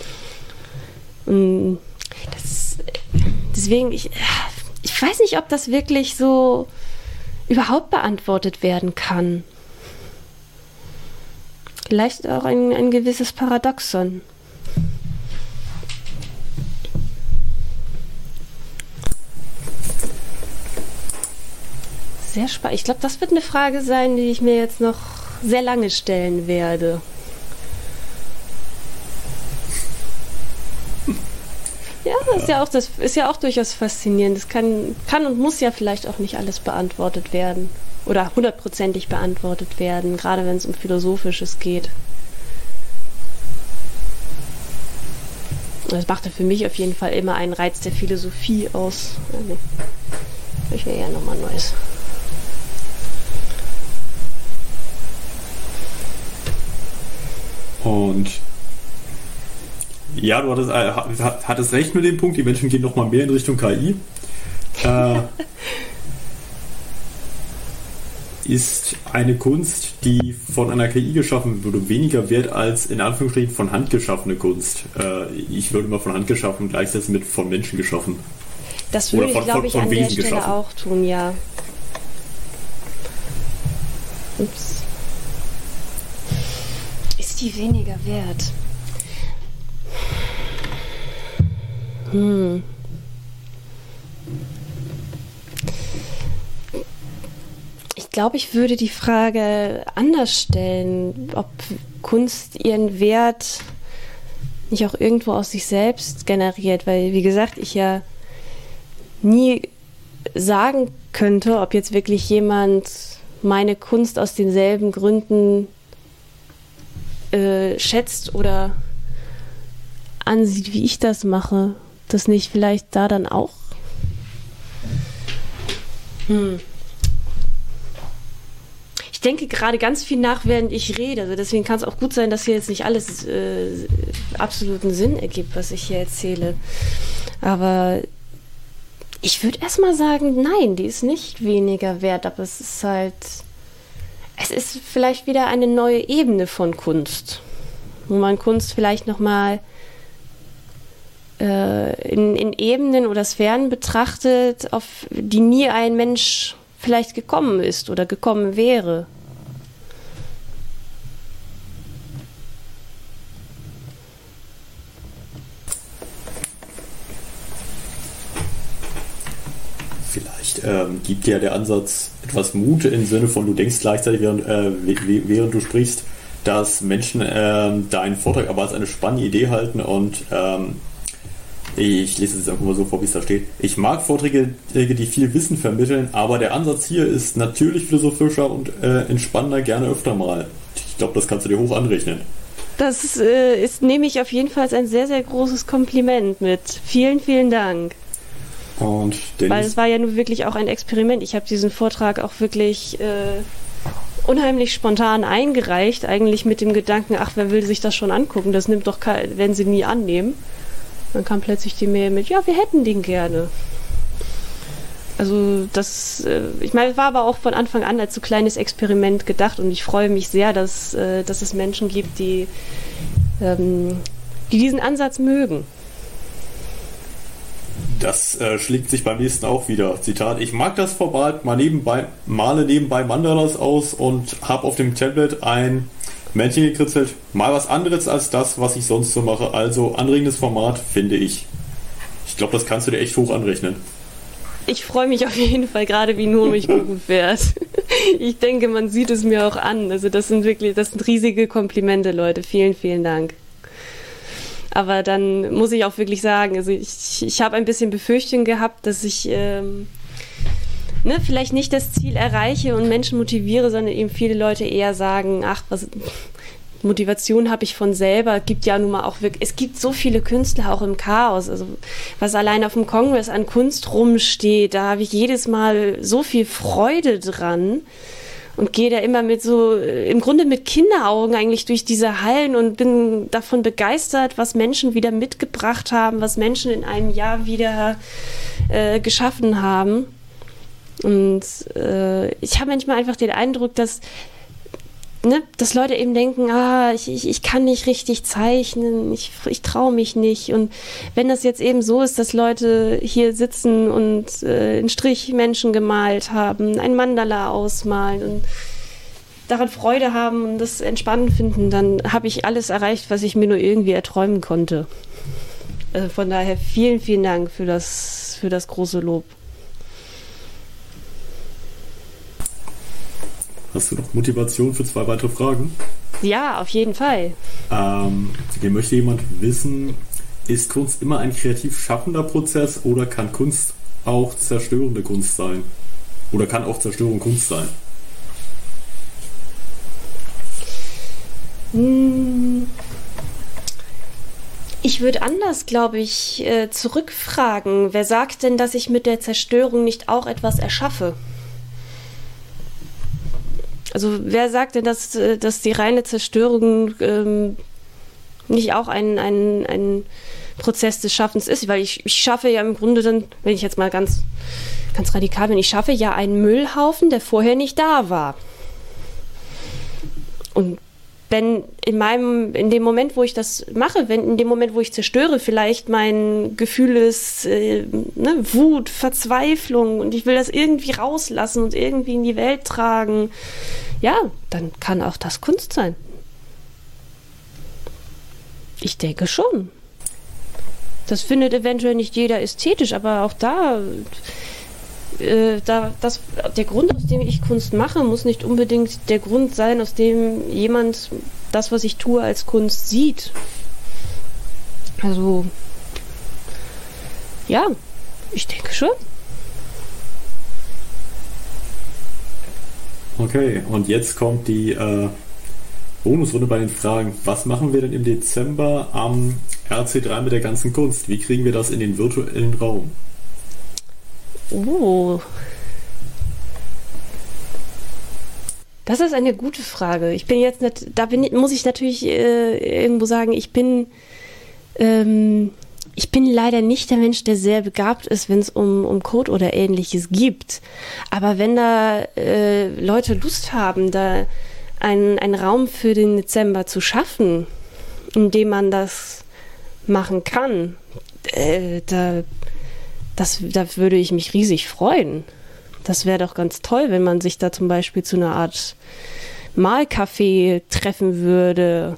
Und das ist, deswegen, ich, ich weiß nicht, ob das wirklich so überhaupt beantwortet werden kann. Vielleicht auch ein, ein gewisses Paradoxon. Sehr spannend. Ich glaube, das wird eine Frage sein, die ich mir jetzt noch sehr lange stellen werde. Ja, ist ja auch, das ist ja auch durchaus faszinierend. Das kann, kann und muss ja vielleicht auch nicht alles beantwortet werden. Oder hundertprozentig beantwortet werden, gerade wenn es um Philosophisches geht. Das machte für mich auf jeden Fall immer einen Reiz der Philosophie aus. Ja, nee. Ich will ja nochmal Neues. Und ja, du hattest, äh, hattest recht mit dem Punkt, die Menschen gehen nochmal mehr in Richtung K I. Äh, ist eine Kunst, die von einer K I geschaffen wurde, weniger wert als in Anführungsstrichen von Hand geschaffene Kunst? Äh, ich würde mal von Hand geschaffen gleichsetzen mit von Menschen geschaffen. Das würde ich, glaube ich, an der Stelle geschaffen. auch tun, ja. Ups. Ist die weniger wert? Hm. Ich glaube, ich würde die Frage anders stellen, ob Kunst ihren Wert nicht auch irgendwo aus sich selbst generiert, weil, wie gesagt, ich ja nie sagen könnte, ob jetzt wirklich jemand meine Kunst aus denselben Gründen äh, schätzt oder ansieht, wie ich das mache. Das nicht vielleicht da dann auch? Hm. Ich denke gerade ganz viel nach, während ich rede. Also deswegen kann es auch gut sein, dass hier jetzt nicht alles äh, absoluten Sinn ergibt, was ich hier erzähle. Aber ich würde erstmal sagen, nein, die ist nicht weniger wert, aber es ist halt, es ist vielleicht wieder eine neue Ebene von Kunst, wo man Kunst vielleicht nochmal äh, in, in Ebenen oder Sphären betrachtet, auf die nie ein Mensch vielleicht gekommen ist oder gekommen wäre. Vielleicht ähm, gibt dir der Ansatz etwas Mut im Sinne von, du denkst gleichzeitig, während, äh, während du sprichst, dass Menschen ähm, deinen Vortrag aber als eine spannende Idee halten und ähm, ich lese es jetzt einfach mal so vor, wie es da steht. Ich mag Vorträge, die viel Wissen vermitteln, aber der Ansatz hier ist natürlich philosophischer und äh, entspannender, gerne öfter mal. Ich glaube, das kannst du dir hoch anrechnen. Das ist, äh, ist, nehme ich auf jeden Fall als ein sehr, sehr großes Kompliment mit. Vielen, vielen Dank. Und Weil es war ja nun wirklich auch ein Experiment. Ich habe diesen Vortrag auch wirklich äh, unheimlich spontan eingereicht, eigentlich mit dem Gedanken, ach, wer will sich das schon angucken? Das nimmt doch kein, werden sie nie annehmen. Dann kam plötzlich die Mail mit, ja, wir hätten den gerne. Also das, äh, ich meine, es war aber auch von Anfang an als so kleines Experiment gedacht und ich freue mich sehr, dass, äh, dass es Menschen gibt, die, ähm, die diesen Ansatz mögen. Das äh, schlägt sich beim nächsten auch wieder. Zitat, ich mag das Format, mal nebenbei, male nebenbei Mandalas aus und habe auf dem Tablet ein Männchen gekritzelt. Mal was anderes als das, was ich sonst so mache. Also anregendes Format, finde ich. Ich glaube, das kannst du dir echt hoch anrechnen. Ich freue mich auf jeden Fall gerade, wie nur mich gut fährt. Ich denke, man sieht es mir auch an. Also das sind wirklich, das sind riesige Komplimente, Leute. Vielen, vielen Dank. Aber dann muss ich auch wirklich sagen, also ich, ich habe ein bisschen Befürchtung gehabt, dass ich ähm, ne, vielleicht nicht das Ziel erreiche und Menschen motiviere, sondern eben viele Leute eher sagen, ach, was... Motivation habe ich von selber. Es gibt ja nun mal auch wirklich, es gibt so viele Künstler auch im Chaos. Also was allein auf dem Kongress an Kunst rumsteht, da habe ich jedes Mal so viel Freude dran und gehe da immer mit so, im Grunde mit Kinderaugen eigentlich durch diese Hallen und bin davon begeistert, was Menschen wieder mitgebracht haben, was Menschen in einem Jahr wieder äh, geschaffen haben. Und äh, ich habe manchmal einfach den Eindruck, dass Ne, dass Leute eben denken, ah, ich, ich, ich kann nicht richtig zeichnen, ich, ich traue mich nicht. Und wenn das jetzt eben so ist, dass Leute hier sitzen und äh, einen Strich Menschen gemalt haben, ein Mandala ausmalen und daran Freude haben und das entspannend finden, dann habe ich alles erreicht, was ich mir nur irgendwie erträumen konnte. Also von daher vielen, vielen Dank für das, für das große Lob. Hast du noch Motivation für zwei weitere Fragen? Ja, auf jeden Fall. Ähm, hier möchte jemand wissen, ist Kunst immer ein kreativ schaffender Prozess oder kann Kunst auch zerstörende Kunst sein? Oder kann auch Zerstörung Kunst sein? Ich würde anders, glaube ich, zurückfragen. Wer sagt denn, dass ich mit der Zerstörung nicht auch etwas erschaffe? Also wer sagt denn, dass, dass die reine Zerstörung ähm, nicht auch ein, ein, ein Prozess des Schaffens ist? Weil ich, ich schaffe ja im Grunde dann, wenn ich jetzt mal ganz, ganz radikal bin, ich schaffe ja einen Müllhaufen, der vorher nicht da war. Und wenn in meinem, in dem Moment, wo ich das mache, wenn in dem Moment, wo ich zerstöre, vielleicht mein Gefühl ist, äh, ne, Wut, Verzweiflung und ich will das irgendwie rauslassen und irgendwie in die Welt tragen, ja, dann kann auch das Kunst sein. Ich denke schon. Das findet eventuell nicht jeder ästhetisch, aber auch da, äh, da das, der Grund, aus dem ich Kunst mache, muss nicht unbedingt der Grund sein, aus dem jemand das, was ich tue, als Kunst sieht. Also, ja, ich denke schon. Okay, und jetzt kommt die äh, Bonusrunde bei den Fragen. Was machen wir denn im Dezember am R C drei mit der ganzen Kunst? Wie kriegen wir das in den virtuellen Raum? Oh. Das ist eine gute Frage. Ich bin jetzt nicht, da bin, muss ich natürlich äh, irgendwo sagen, ich bin ähm, ich bin leider nicht der Mensch, der sehr begabt ist, wenn es um, um Code oder Ähnliches gibt. Aber wenn da äh, Leute Lust haben, da einen, einen Raum für den Dezember zu schaffen, in dem man das machen kann, äh, da, das, da würde ich mich riesig freuen. Das wäre doch ganz toll, wenn man sich da zum Beispiel zu einer Art Malcafé treffen würde.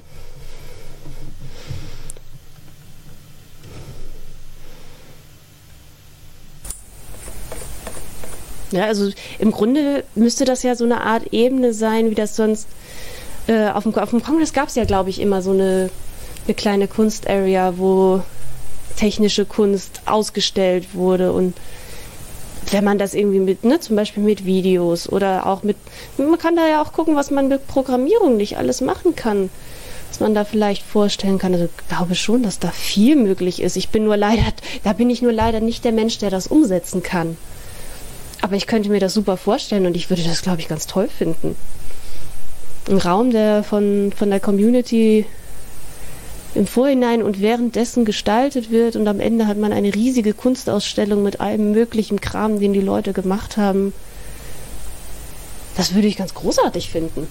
Ja, also im Grunde müsste das ja so eine Art Ebene sein, wie das sonst äh, auf dem, auf dem Kongress gab es ja, glaube ich, immer so eine, eine kleine Kunstarea, wo technische Kunst ausgestellt wurde. Und wenn man das irgendwie mit, ne, zum Beispiel mit Videos oder auch mit, man kann da ja auch gucken, was man mit Programmierung nicht alles machen kann, was man da vielleicht vorstellen kann. Also ich glaube schon, dass da viel möglich ist. Ich bin nur leider, da bin ich nur leider nicht der Mensch, der das umsetzen kann. Aber ich könnte mir das super vorstellen und ich würde das, glaube ich, ganz toll finden. Ein Raum, der von, von der Community im Vorhinein und währenddessen gestaltet wird und am Ende hat man eine riesige Kunstausstellung mit allem möglichen Kram, den die Leute gemacht haben. Das würde ich ganz großartig finden.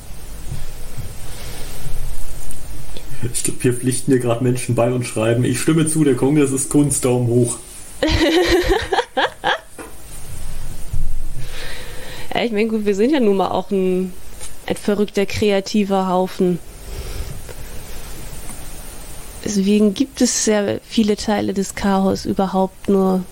Ich glaube, hier pflichten dir gerade Menschen bei und schreiben, ich stimme zu, der Kongress ist Kunst, Daumen hoch. Ja, ich meine, gut, wir sind ja nun mal auch ein, ein verrückter, kreativer Haufen. Deswegen gibt es ja viele Teile des Chaos überhaupt nur.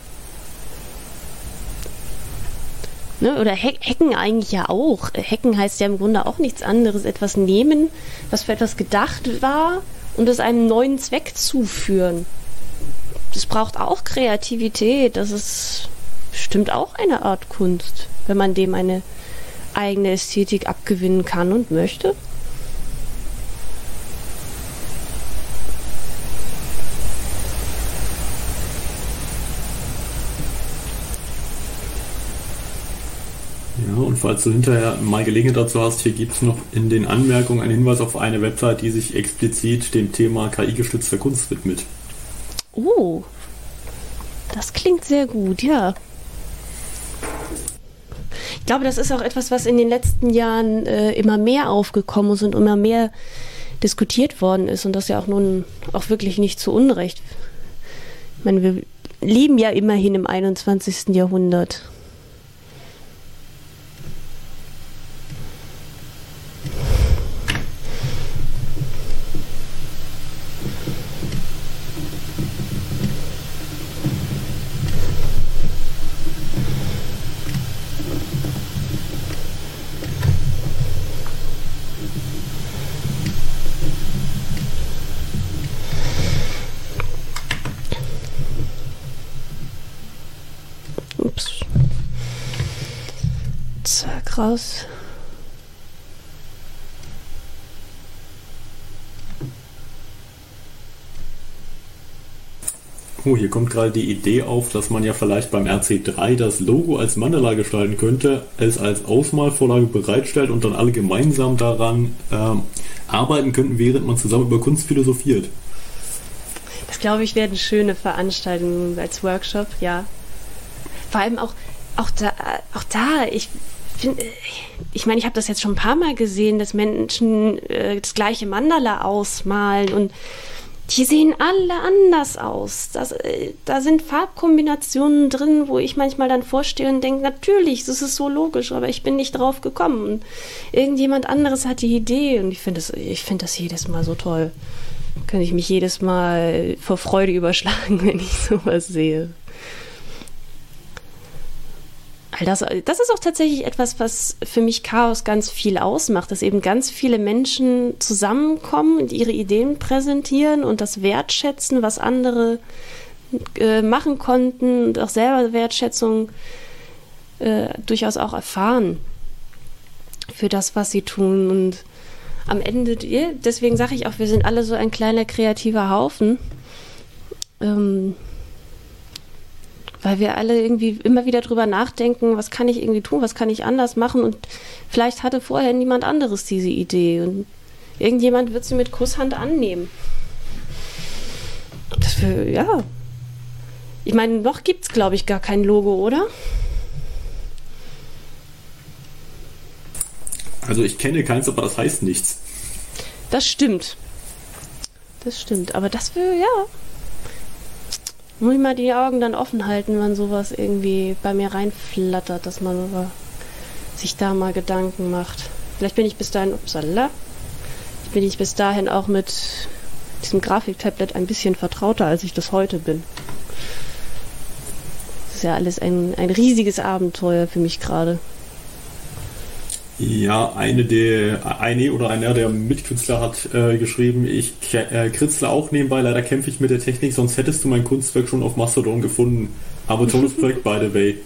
Ne? Oder Hacken eigentlich ja auch. Hacken heißt ja im Grunde auch nichts anderes. Etwas nehmen, was für etwas gedacht war und es einem neuen Zweck zuführen. Das braucht auch Kreativität. Das ist bestimmt auch eine Art Kunst, wenn man dem eine eigene Ästhetik abgewinnen kann und möchte. Ja, und falls du hinterher mal Gelegenheit dazu hast, hier gibt es noch in den Anmerkungen einen Hinweis auf eine Website, die sich explizit dem Thema K I-gestützter Kunst widmet. Oh, das klingt sehr gut, ja. Ich glaube, das ist auch etwas, was in den letzten Jahren äh, immer mehr aufgekommen ist und immer mehr diskutiert worden ist und das ja auch nun auch wirklich nicht zu Unrecht. Ich meine, wir leben ja immerhin im einundzwanzigsten Jahrhundert. Ups. Zack, raus. Oh, hier kommt gerade die Idee auf, dass man ja vielleicht beim R C drei das Logo als Mandala gestalten könnte, es als Ausmalvorlage bereitstellt und dann alle gemeinsam daran ähm, arbeiten könnten, während man zusammen über Kunst philosophiert. Das, glaube ich, werden schöne Veranstaltungen als Workshop, ja. Vor allem auch, auch da, auch da, ich finde, ich meine, ich habe das jetzt schon ein paar Mal gesehen, dass Menschen äh, das gleiche Mandala ausmalen und die sehen alle anders aus. Das, äh, da sind Farbkombinationen drin, wo ich manchmal dann vorstehe und denke, natürlich, das ist so logisch, aber ich bin nicht drauf gekommen. Und irgendjemand anderes hat die Idee und ich finde das, ich finde das jedes Mal so toll. Kann ich mich jedes Mal vor Freude überschlagen, wenn ich sowas sehe. Das, das ist auch tatsächlich etwas, was für mich Chaos ganz viel ausmacht, dass eben ganz viele Menschen zusammenkommen und ihre Ideen präsentieren und das wertschätzen, was andere äh, machen konnten und auch selber Wertschätzung äh, durchaus auch erfahren für das, was sie tun. Und am Ende, deswegen sage ich auch, wir sind alle so ein kleiner kreativer Haufen. Ähm, weil wir alle irgendwie immer wieder drüber nachdenken, was kann ich irgendwie tun, was kann ich anders machen und vielleicht hatte vorher niemand anderes diese Idee und irgendjemand wird sie mit Kusshand annehmen. Das für, ja. Ich meine, noch gibt es, glaube ich, gar kein Logo, oder? Also ich kenne keins, aber das heißt nichts. Das stimmt. Das stimmt, aber das will, ja... Muss ich mal die Augen dann offen halten, wenn sowas irgendwie bei mir reinflattert, dass man sich da mal Gedanken macht. Vielleicht bin ich bis dahin, upsala, bin ich bis dahin auch mit diesem Grafiktablet ein bisschen vertrauter, als ich das heute bin. Das ist ja alles ein, ein riesiges Abenteuer für mich gerade. Ja, eine der, eine oder einer der Mitkünstler hat äh, geschrieben, ich äh, kritzle auch nebenbei, leider kämpfe ich mit der Technik, sonst hättest du mein Kunstwerk schon auf Mastodon gefunden. Aber tolles Projekt, by the way.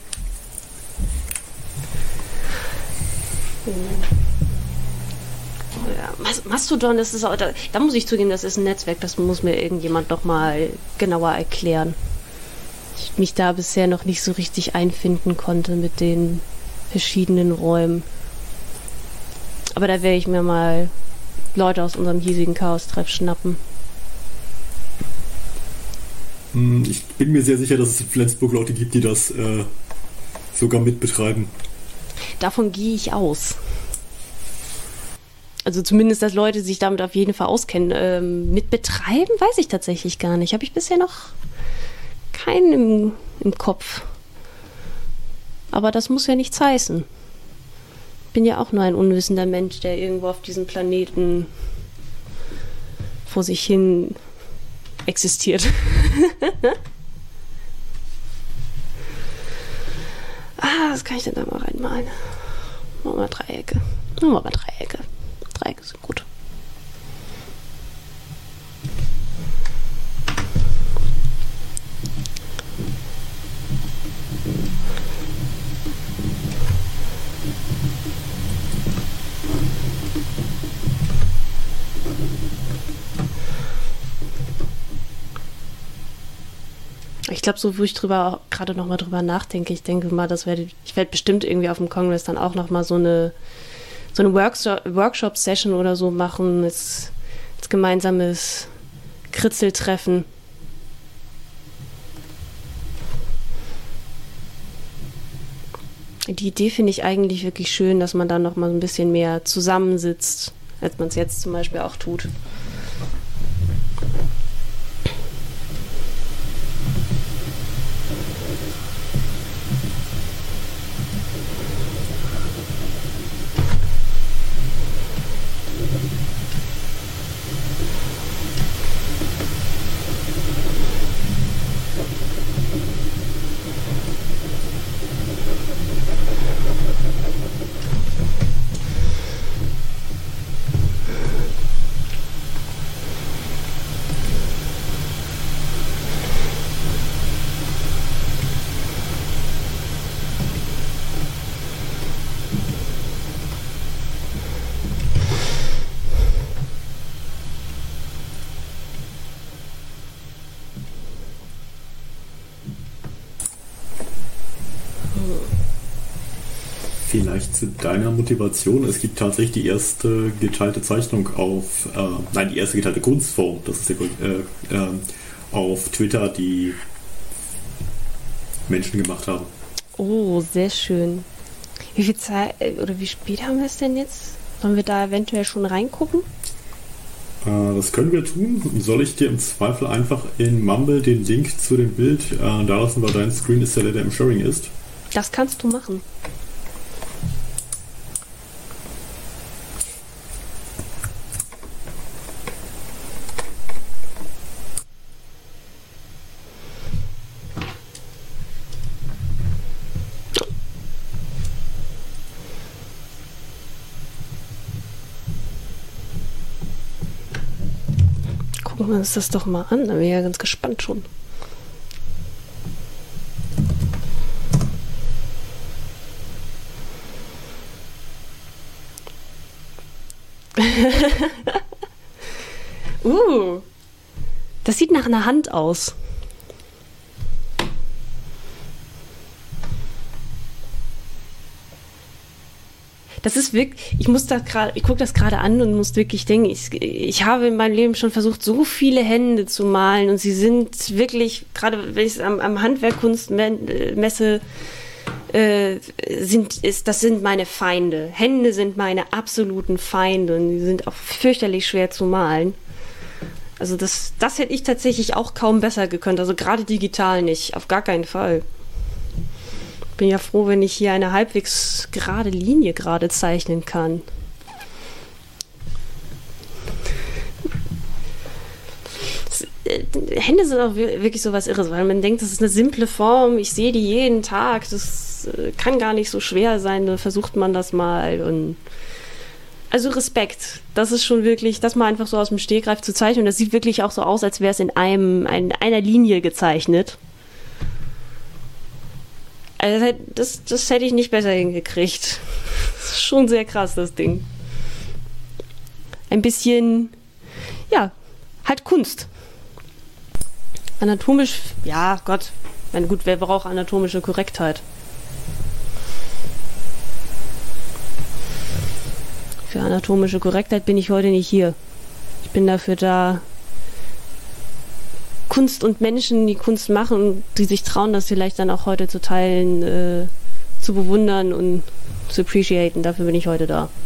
Ja, Mastodon, das ist auch, da, da muss ich zugeben, das ist ein Netzwerk, das muss mir irgendjemand noch mal genauer erklären. Ich mich da bisher noch nicht so richtig einfinden konnte mit den verschiedenen Räumen. Aber da werde ich mir mal Leute aus unserem hiesigen Chaos-Treff schnappen. Ich bin mir sehr sicher, dass es in Flensburg Leute gibt, die das äh, sogar mitbetreiben. Davon gehe ich aus. Also zumindest, dass Leute sich damit auf jeden Fall auskennen. Ähm, mitbetreiben weiß ich tatsächlich gar nicht. Habe ich bisher noch keinen im, im Kopf. Aber das muss ja nichts heißen. Ich bin ja auch nur ein unwissender Mensch, der irgendwo auf diesem Planeten vor sich hin existiert. Ah, was kann ich denn da mal reinmalen? Machen wir mal Dreiecke. Machen wir mal Dreiecke. Dreiecke sind gut. Ich glaube, so wo ich drüber gerade noch mal drüber nachdenke, ich denke mal, das werde ich werde bestimmt irgendwie auf dem Kongress dann auch noch mal so eine so eine Workshop, Workshop-Session oder so machen, als, als gemeinsames Kritzeltreffen. Die Idee finde ich eigentlich wirklich schön, dass man dann noch mal ein bisschen mehr zusammensitzt, als man es jetzt zum Beispiel auch tut. Vielleicht zu deiner Motivation. Es gibt tatsächlich die erste geteilte Zeichnung auf, äh, nein, die erste geteilte Kunstform, das ist ja äh, äh, auf Twitter, die Menschen gemacht haben. Oh, sehr schön. Wie viel Zeit, oder wie spät haben wir es denn jetzt? Sollen wir da eventuell schon reingucken? Äh, das können wir tun. Soll ich dir im Zweifel einfach in Mumble den Link zu dem Bild äh, da lassen, weil dein Screen ist der, der im Sharing ist? Das kannst du machen. Gucken wir uns das doch mal an, da bin ich ja ganz gespannt schon. uh, das sieht nach einer Hand aus. Das ist wirklich, ich muss da gerade, ich gucke das gerade an und muss wirklich denken, ich, ich habe in meinem Leben schon versucht, so viele Hände zu malen und sie sind wirklich, gerade wenn ich es am, am Handwerkkunstmesse äh, sind, ist, das sind meine Feinde. Hände sind meine absoluten Feinde und die sind auch fürchterlich schwer zu malen. Also das, das hätte ich tatsächlich auch kaum besser gekonnt, also gerade digital nicht, auf gar keinen Fall. Bin ja froh, wenn ich hier eine halbwegs gerade Linie gerade zeichnen kann. Das, äh, Hände sind auch wirklich so was Irres, weil man denkt, das ist eine simple Form, ich sehe die jeden Tag, das äh, kann gar nicht so schwer sein, dann versucht man das mal und also Respekt, das ist schon wirklich, das mal einfach so aus dem Stegreif zu zeichnen und das sieht wirklich auch so aus, als wäre es in einem, in einer Linie gezeichnet. Also das, das hätte ich nicht besser hingekriegt. Das ist schon sehr krass, das Ding. Ein bisschen, ja, halt Kunst. Anatomisch, ja, Gott. Ich meine, gut, wer braucht anatomische Korrektheit? Für anatomische Korrektheit bin ich heute nicht hier. Ich bin dafür da, Kunst und Menschen, die Kunst machen, die sich trauen, das vielleicht dann auch heute zu teilen, äh, zu bewundern und zu appreciaten. Dafür bin ich heute da.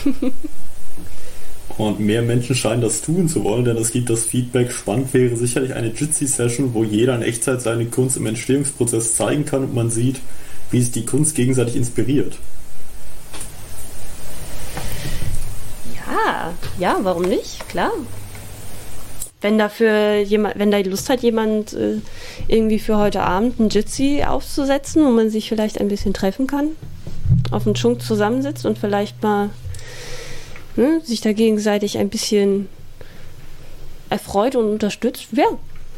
Und mehr Menschen scheinen das tun zu wollen, denn es gibt das Feedback, spannend wäre sicherlich eine Jitsi-Session, wo jeder in Echtzeit seine Kunst im Entstehungsprozess zeigen kann und man sieht, wie sich die Kunst gegenseitig inspiriert. Ja, ja, warum nicht? Klar. wenn dafür jemand, wenn da Lust hat, jemand äh, irgendwie für heute Abend ein Jitsi aufzusetzen, wo man sich vielleicht ein bisschen treffen kann, auf dem Schunk zusammensitzt und vielleicht mal ne, sich da gegenseitig ein bisschen erfreut und unterstützt, ja.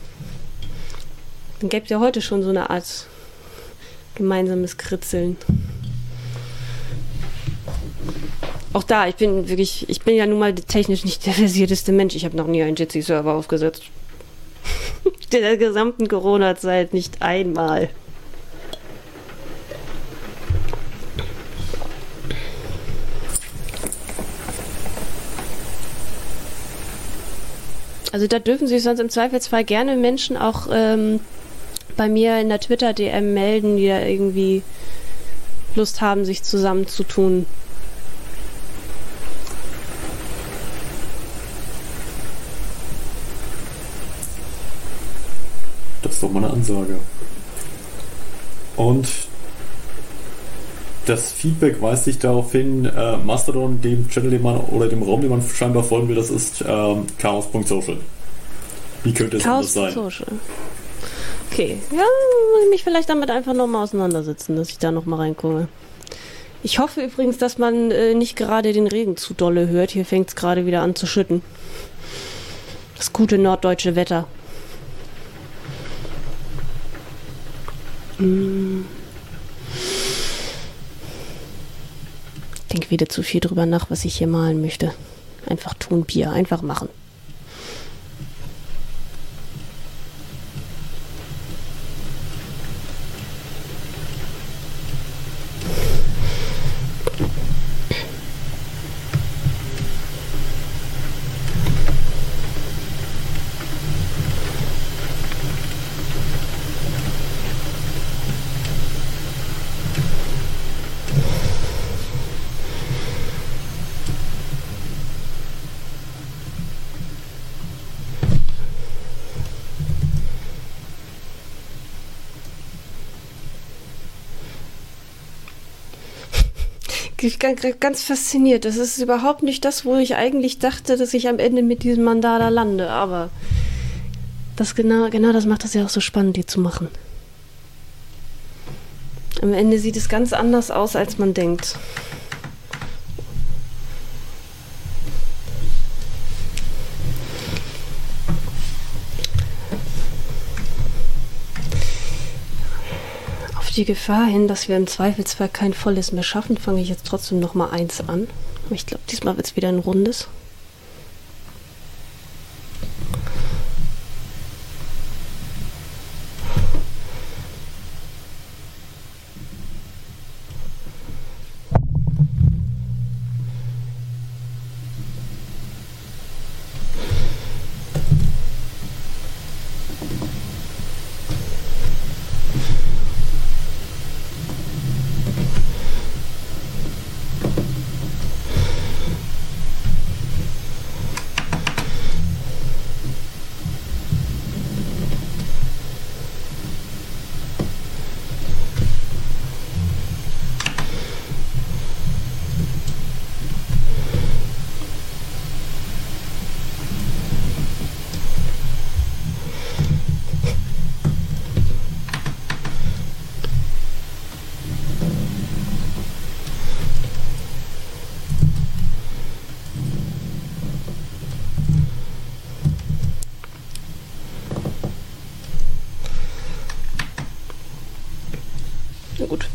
Dann gäbe es ja heute schon so eine Art gemeinsames Kritzeln. Auch da, ich bin wirklich, ich bin ja nun mal technisch nicht der versierteste Mensch. Ich habe noch nie einen Jitsi-Server aufgesetzt. In der gesamten Corona-Zeit nicht einmal. Also da dürfen sich sonst im Zweifelsfall gerne Menschen auch ähm, bei mir in der Twitter-D M melden, die da irgendwie Lust haben, sich zusammenzutun. Das ist doch mal eine Ansage. Und das Feedback weist sich darauf hin, äh, Mastodon, dem Channel, den man oder dem Raum, den man scheinbar folgen will, das ist ähm, chaos punkt social. Wie könnte es anders sein? Social. Okay, ja, muss ich mich vielleicht damit einfach nochmal auseinandersetzen, dass ich da nochmal reinkomme. Ich hoffe übrigens, dass man äh, nicht gerade den Regen zu dolle hört. Hier fängt es gerade wieder an zu schütten. Das gute norddeutsche Wetter. Ich denke wieder zu viel drüber nach, was ich hier malen möchte. Einfach tun, Bier, einfach machen. Ich bin ganz fasziniert. Das ist überhaupt nicht das, wo ich eigentlich dachte, dass ich am Ende mit diesem Mandala lande. Aber das genau, genau das macht das ja auch so spannend, die zu machen. Am Ende sieht es ganz anders aus, als man denkt. Die Gefahr hin, dass wir im Zweifelsfall kein volles mehr schaffen, fange ich jetzt trotzdem noch mal eins an. Aber ich glaube, diesmal wird es wieder ein rundes. Na gut.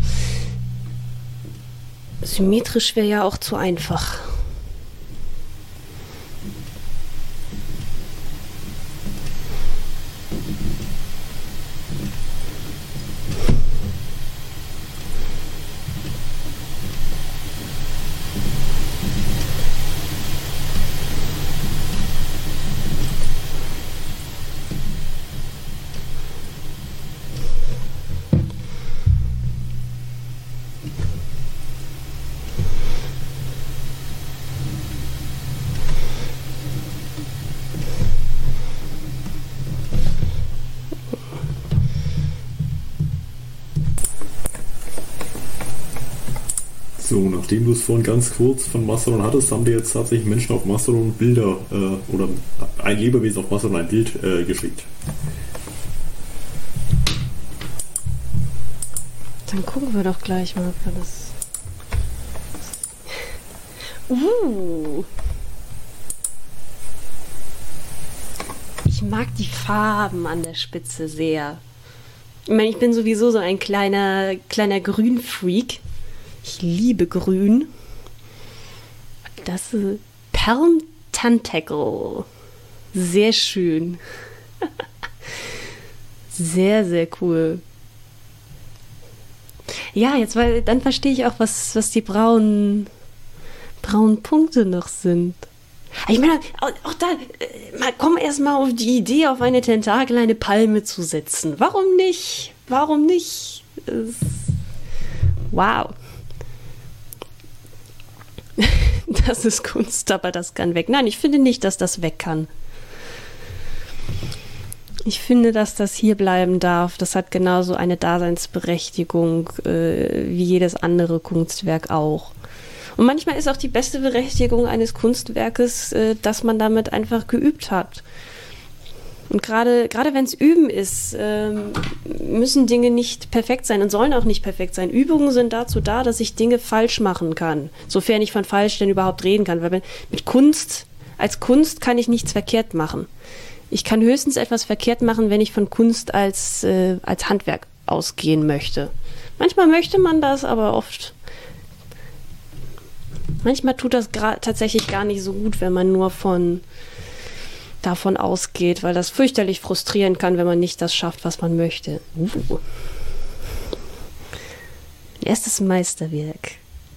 Symmetrisch wäre ja auch zu einfach. So, nachdem du es vorhin ganz kurz von Mastodon hattest, haben dir jetzt tatsächlich Menschen auf Mastodon Bilder äh, oder ein Lebewesen auf Mastodon ein Bild äh, geschickt. Dann gucken wir doch gleich mal, ob wir das... Uh. Ich mag die Farben an der Spitze sehr. Ich meine, ich bin sowieso so ein kleiner, kleiner Grünfreak. Ich liebe Grün. Das ist Perm Tentacle. Sehr schön. Sehr, sehr cool. Ja, jetzt, weil dann verstehe ich auch, was, was die braunen, braunen Punkte noch sind. Ich meine, auch, auch da, mal komm erst mal auf die Idee, auf eine Tentakel eine Palme zu setzen. Warum nicht? Warum nicht? Es, wow. Das ist Kunst, aber das kann weg. Nein, ich finde nicht, dass das weg kann. Ich finde, dass das hier bleiben darf. Das hat genauso eine Daseinsberechtigung äh, wie jedes andere Kunstwerk auch. Und manchmal ist auch die beste Berechtigung eines Kunstwerkes, äh, dass man damit einfach geübt hat. Und gerade gerade wenn es Üben ist, äh, müssen Dinge nicht perfekt sein und sollen auch nicht perfekt sein. Übungen sind dazu da, dass ich Dinge falsch machen kann. Sofern ich von falsch denn überhaupt reden kann. Weil mit Kunst, als Kunst kann ich nichts verkehrt machen. Ich kann höchstens etwas verkehrt machen, wenn ich von Kunst als, äh, als Handwerk ausgehen möchte. Manchmal möchte man das, aber oft... Manchmal tut das gra- tatsächlich gar nicht so gut, wenn man nur von davon ausgeht, weil das fürchterlich frustrieren kann, wenn man nicht das schafft, was man möchte. Uh. Erstes Meisterwerk.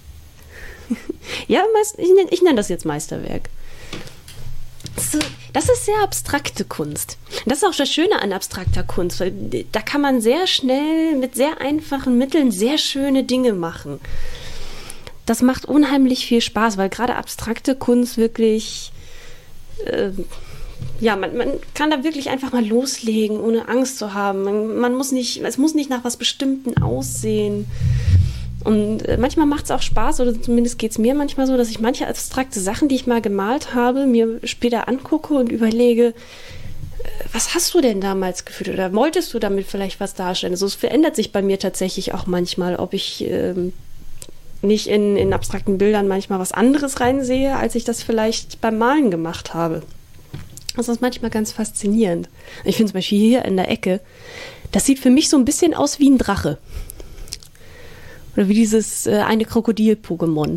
Ja, ich nenne, ich nenne das jetzt Meisterwerk. Das ist, das ist sehr abstrakte Kunst. Das ist auch das Schöne an abstrakter Kunst, weil da kann man sehr schnell mit sehr einfachen Mitteln sehr schöne Dinge machen. Das macht unheimlich viel Spaß, weil gerade abstrakte Kunst wirklich, äh, ja, man, man kann da wirklich einfach mal loslegen, ohne Angst zu haben. Man, man muss nicht, es muss nicht nach was Bestimmten aussehen. Und äh, manchmal macht es auch Spaß, oder zumindest geht es mir manchmal so, dass ich manche abstrakte Sachen, die ich mal gemalt habe, mir später angucke und überlege, äh, was hast du denn damals gefühlt? Oder wolltest du damit vielleicht was darstellen? Also es verändert sich bei mir tatsächlich auch manchmal, ob ich... Ähm, nicht in, in abstrakten Bildern manchmal was anderes reinsehe, als ich das vielleicht beim Malen gemacht habe. Das ist manchmal ganz faszinierend. Ich finde zum Beispiel hier in der Ecke, das sieht für mich so ein bisschen aus wie ein Drache. Oder wie dieses äh, eine Krokodil-Pokémon.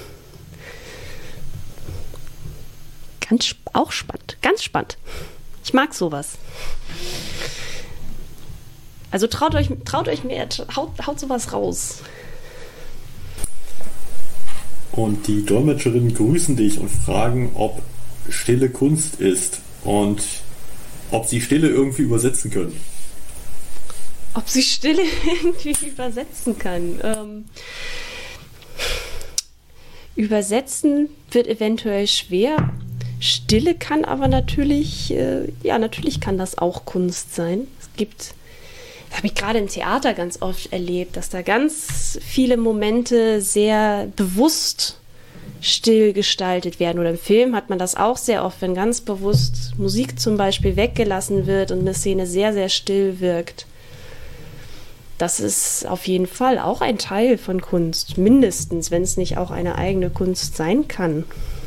Ganz, sp- auch spannend, ganz spannend. Ich mag sowas. Also traut euch, traut euch mehr, haut, haut sowas raus. Und die Dolmetscherinnen grüßen dich und fragen, ob Stille Kunst ist und ob sie Stille irgendwie übersetzen können. Ob sie Stille irgendwie übersetzen kann. Ähm, übersetzen wird eventuell schwer. Stille kann aber natürlich, äh, ja, natürlich kann das auch Kunst sein. Es gibt... Das habe ich gerade im Theater ganz oft erlebt, dass da ganz viele Momente sehr bewusst still gestaltet werden. Oder im Film hat man das auch sehr oft, wenn ganz bewusst Musik zum Beispiel weggelassen wird und eine Szene sehr, sehr still wirkt. Das ist auf jeden Fall auch ein Teil von Kunst, mindestens, wenn es nicht auch eine eigene Kunst sein kann.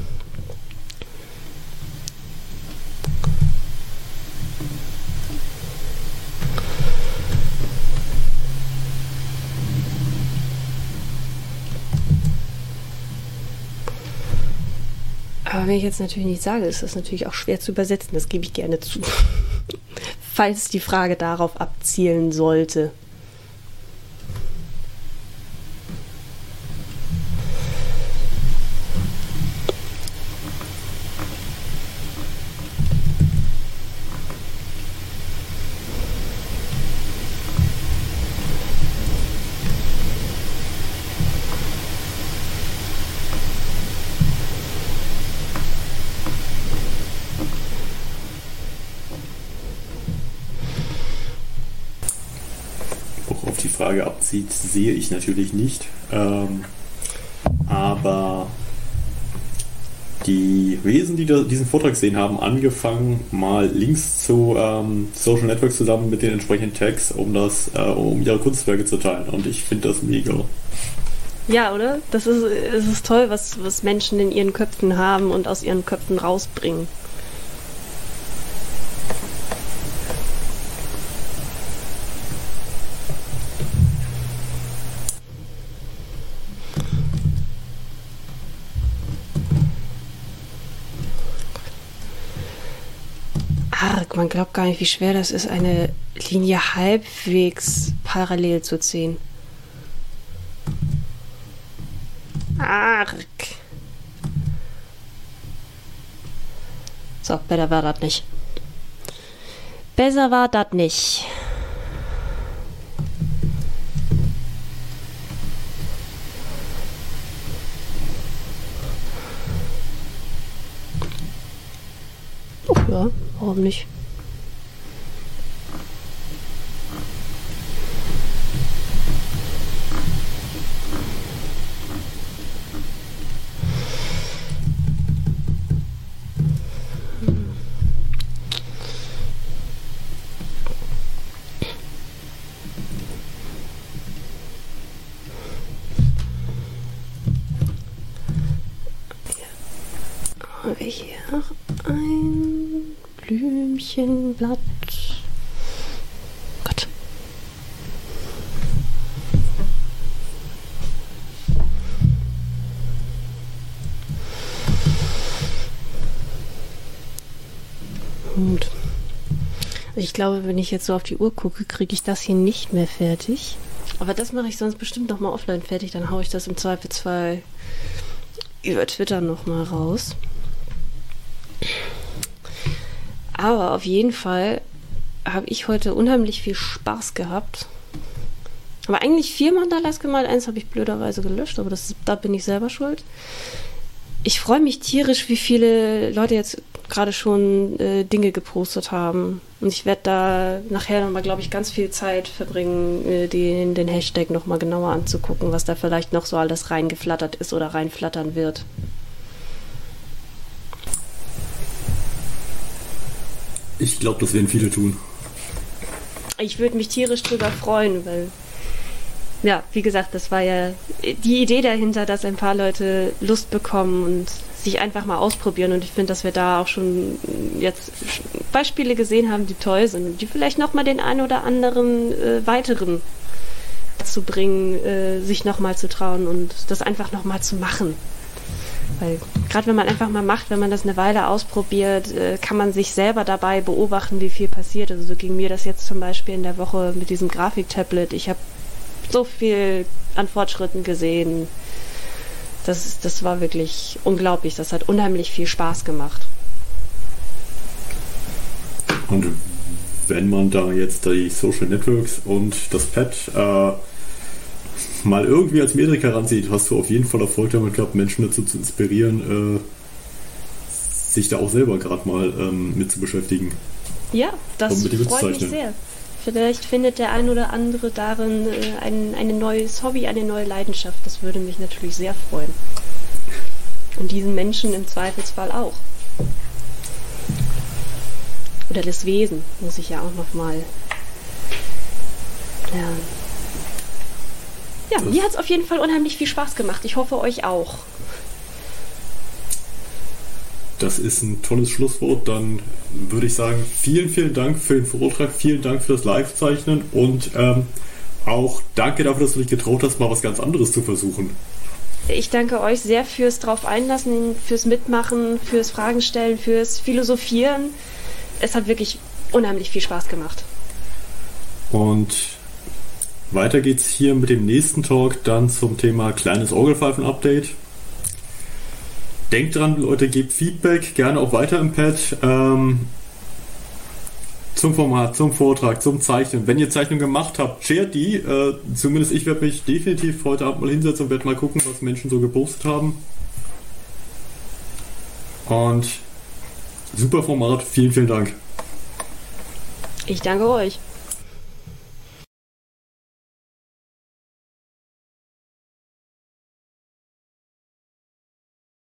Aber wenn ich jetzt natürlich nicht sage, ist das natürlich auch schwer zu übersetzen. Das gebe ich gerne zu. Falls die Frage darauf abzielen sollte. Frage abzieht, sehe ich natürlich nicht. Ähm, aber die Wesen, die da diesen Vortrag gesehen haben, angefangen, mal Links zu ähm, Social Networks zusammen mit den entsprechenden Tags, um das, äh, um ihre Kunstwerke zu teilen. Und ich finde das mega. Ja, oder? Das ist, es ist toll, was, was Menschen in ihren Köpfen haben und aus ihren Köpfen rausbringen. Arg, man glaubt gar nicht, wie schwer das ist, eine Linie halbwegs parallel zu ziehen. Arg. So, besser war das nicht. Besser war das nicht. Oh ja, warum nicht? Hier ein Blümchenblatt. Gott. Gut. Ich glaube, wenn ich jetzt so auf die Uhr gucke, kriege ich das hier nicht mehr fertig. Aber das mache ich sonst bestimmt nochmal offline fertig. Dann haue ich das im Zweifelsfall über Twitter nochmal raus. Aber auf jeden Fall habe ich heute unheimlich viel Spaß gehabt. Aber eigentlich vier Mandalas gemalt. Eins habe ich blöderweise gelöscht, aber das, da bin ich selber schuld. Ich freue mich tierisch, wie viele Leute jetzt gerade schon äh, Dinge gepostet haben. Und ich werde da nachher nochmal, glaube ich, ganz viel Zeit verbringen, äh, den, den Hashtag nochmal genauer anzugucken, was da vielleicht noch so alles reingeflattert ist oder reinflattern wird. Ich glaube, das werden viele tun. Ich würde mich tierisch drüber freuen, weil, ja, wie gesagt, das war ja die Idee dahinter, dass ein paar Leute Lust bekommen und sich einfach mal ausprobieren. Und ich finde, dass wir da auch schon jetzt Beispiele gesehen haben, die toll sind und die vielleicht nochmal den einen oder anderen äh, weiteren dazu bringen, äh, sich nochmal zu trauen und das einfach nochmal zu machen. Weil gerade wenn man einfach mal macht, wenn man das eine Weile ausprobiert, äh, kann man sich selber dabei beobachten, wie viel passiert. Also so ging mir das jetzt zum Beispiel in der Woche mit diesem Grafiktablet. Ich habe so viel an Fortschritten gesehen. Das, das war wirklich unglaublich. Das hat unheimlich viel Spaß gemacht. Und wenn man da jetzt die Social Networks und das Pad äh, mal irgendwie als Metrik heranzieht, hast du auf jeden Fall Erfolg damit gehabt, Menschen dazu zu inspirieren, äh, sich da auch selber gerade mal ähm, mit zu beschäftigen. Ja, das freut mich sehr. Vielleicht findet der ein oder andere darin äh, ein, ein neues Hobby, eine neue Leidenschaft. Das würde mich natürlich sehr freuen. Und diesen Menschen im Zweifelsfall auch. Oder das Wesen muss ich ja auch nochmal lernen. Ja, mir hat es auf jeden Fall unheimlich viel Spaß gemacht. Ich hoffe, euch auch. Das ist ein tolles Schlusswort. Dann würde ich sagen, vielen, vielen Dank für den Vortrag, vielen Dank für das Live-Zeichnen und ähm, auch danke dafür, dass du dich getraut hast, mal was ganz anderes zu versuchen. Ich danke euch sehr fürs drauf einlassen, fürs Mitmachen, fürs Fragen stellen, fürs Philosophieren. Es hat wirklich unheimlich viel Spaß gemacht. Und weiter geht's hier mit dem nächsten Talk dann zum Thema kleines Orgelpfeifen-Update. Denkt dran, Leute, gebt Feedback, gerne auch weiter im Pad. Ähm, zum Format, zum Vortrag, zum Zeichnen. Wenn ihr Zeichnungen gemacht habt, shared die. Äh, zumindest ich werde mich definitiv heute Abend mal hinsetzen und werde mal gucken, was Menschen so gepostet haben. Und super Format, vielen, vielen Dank. Ich danke euch.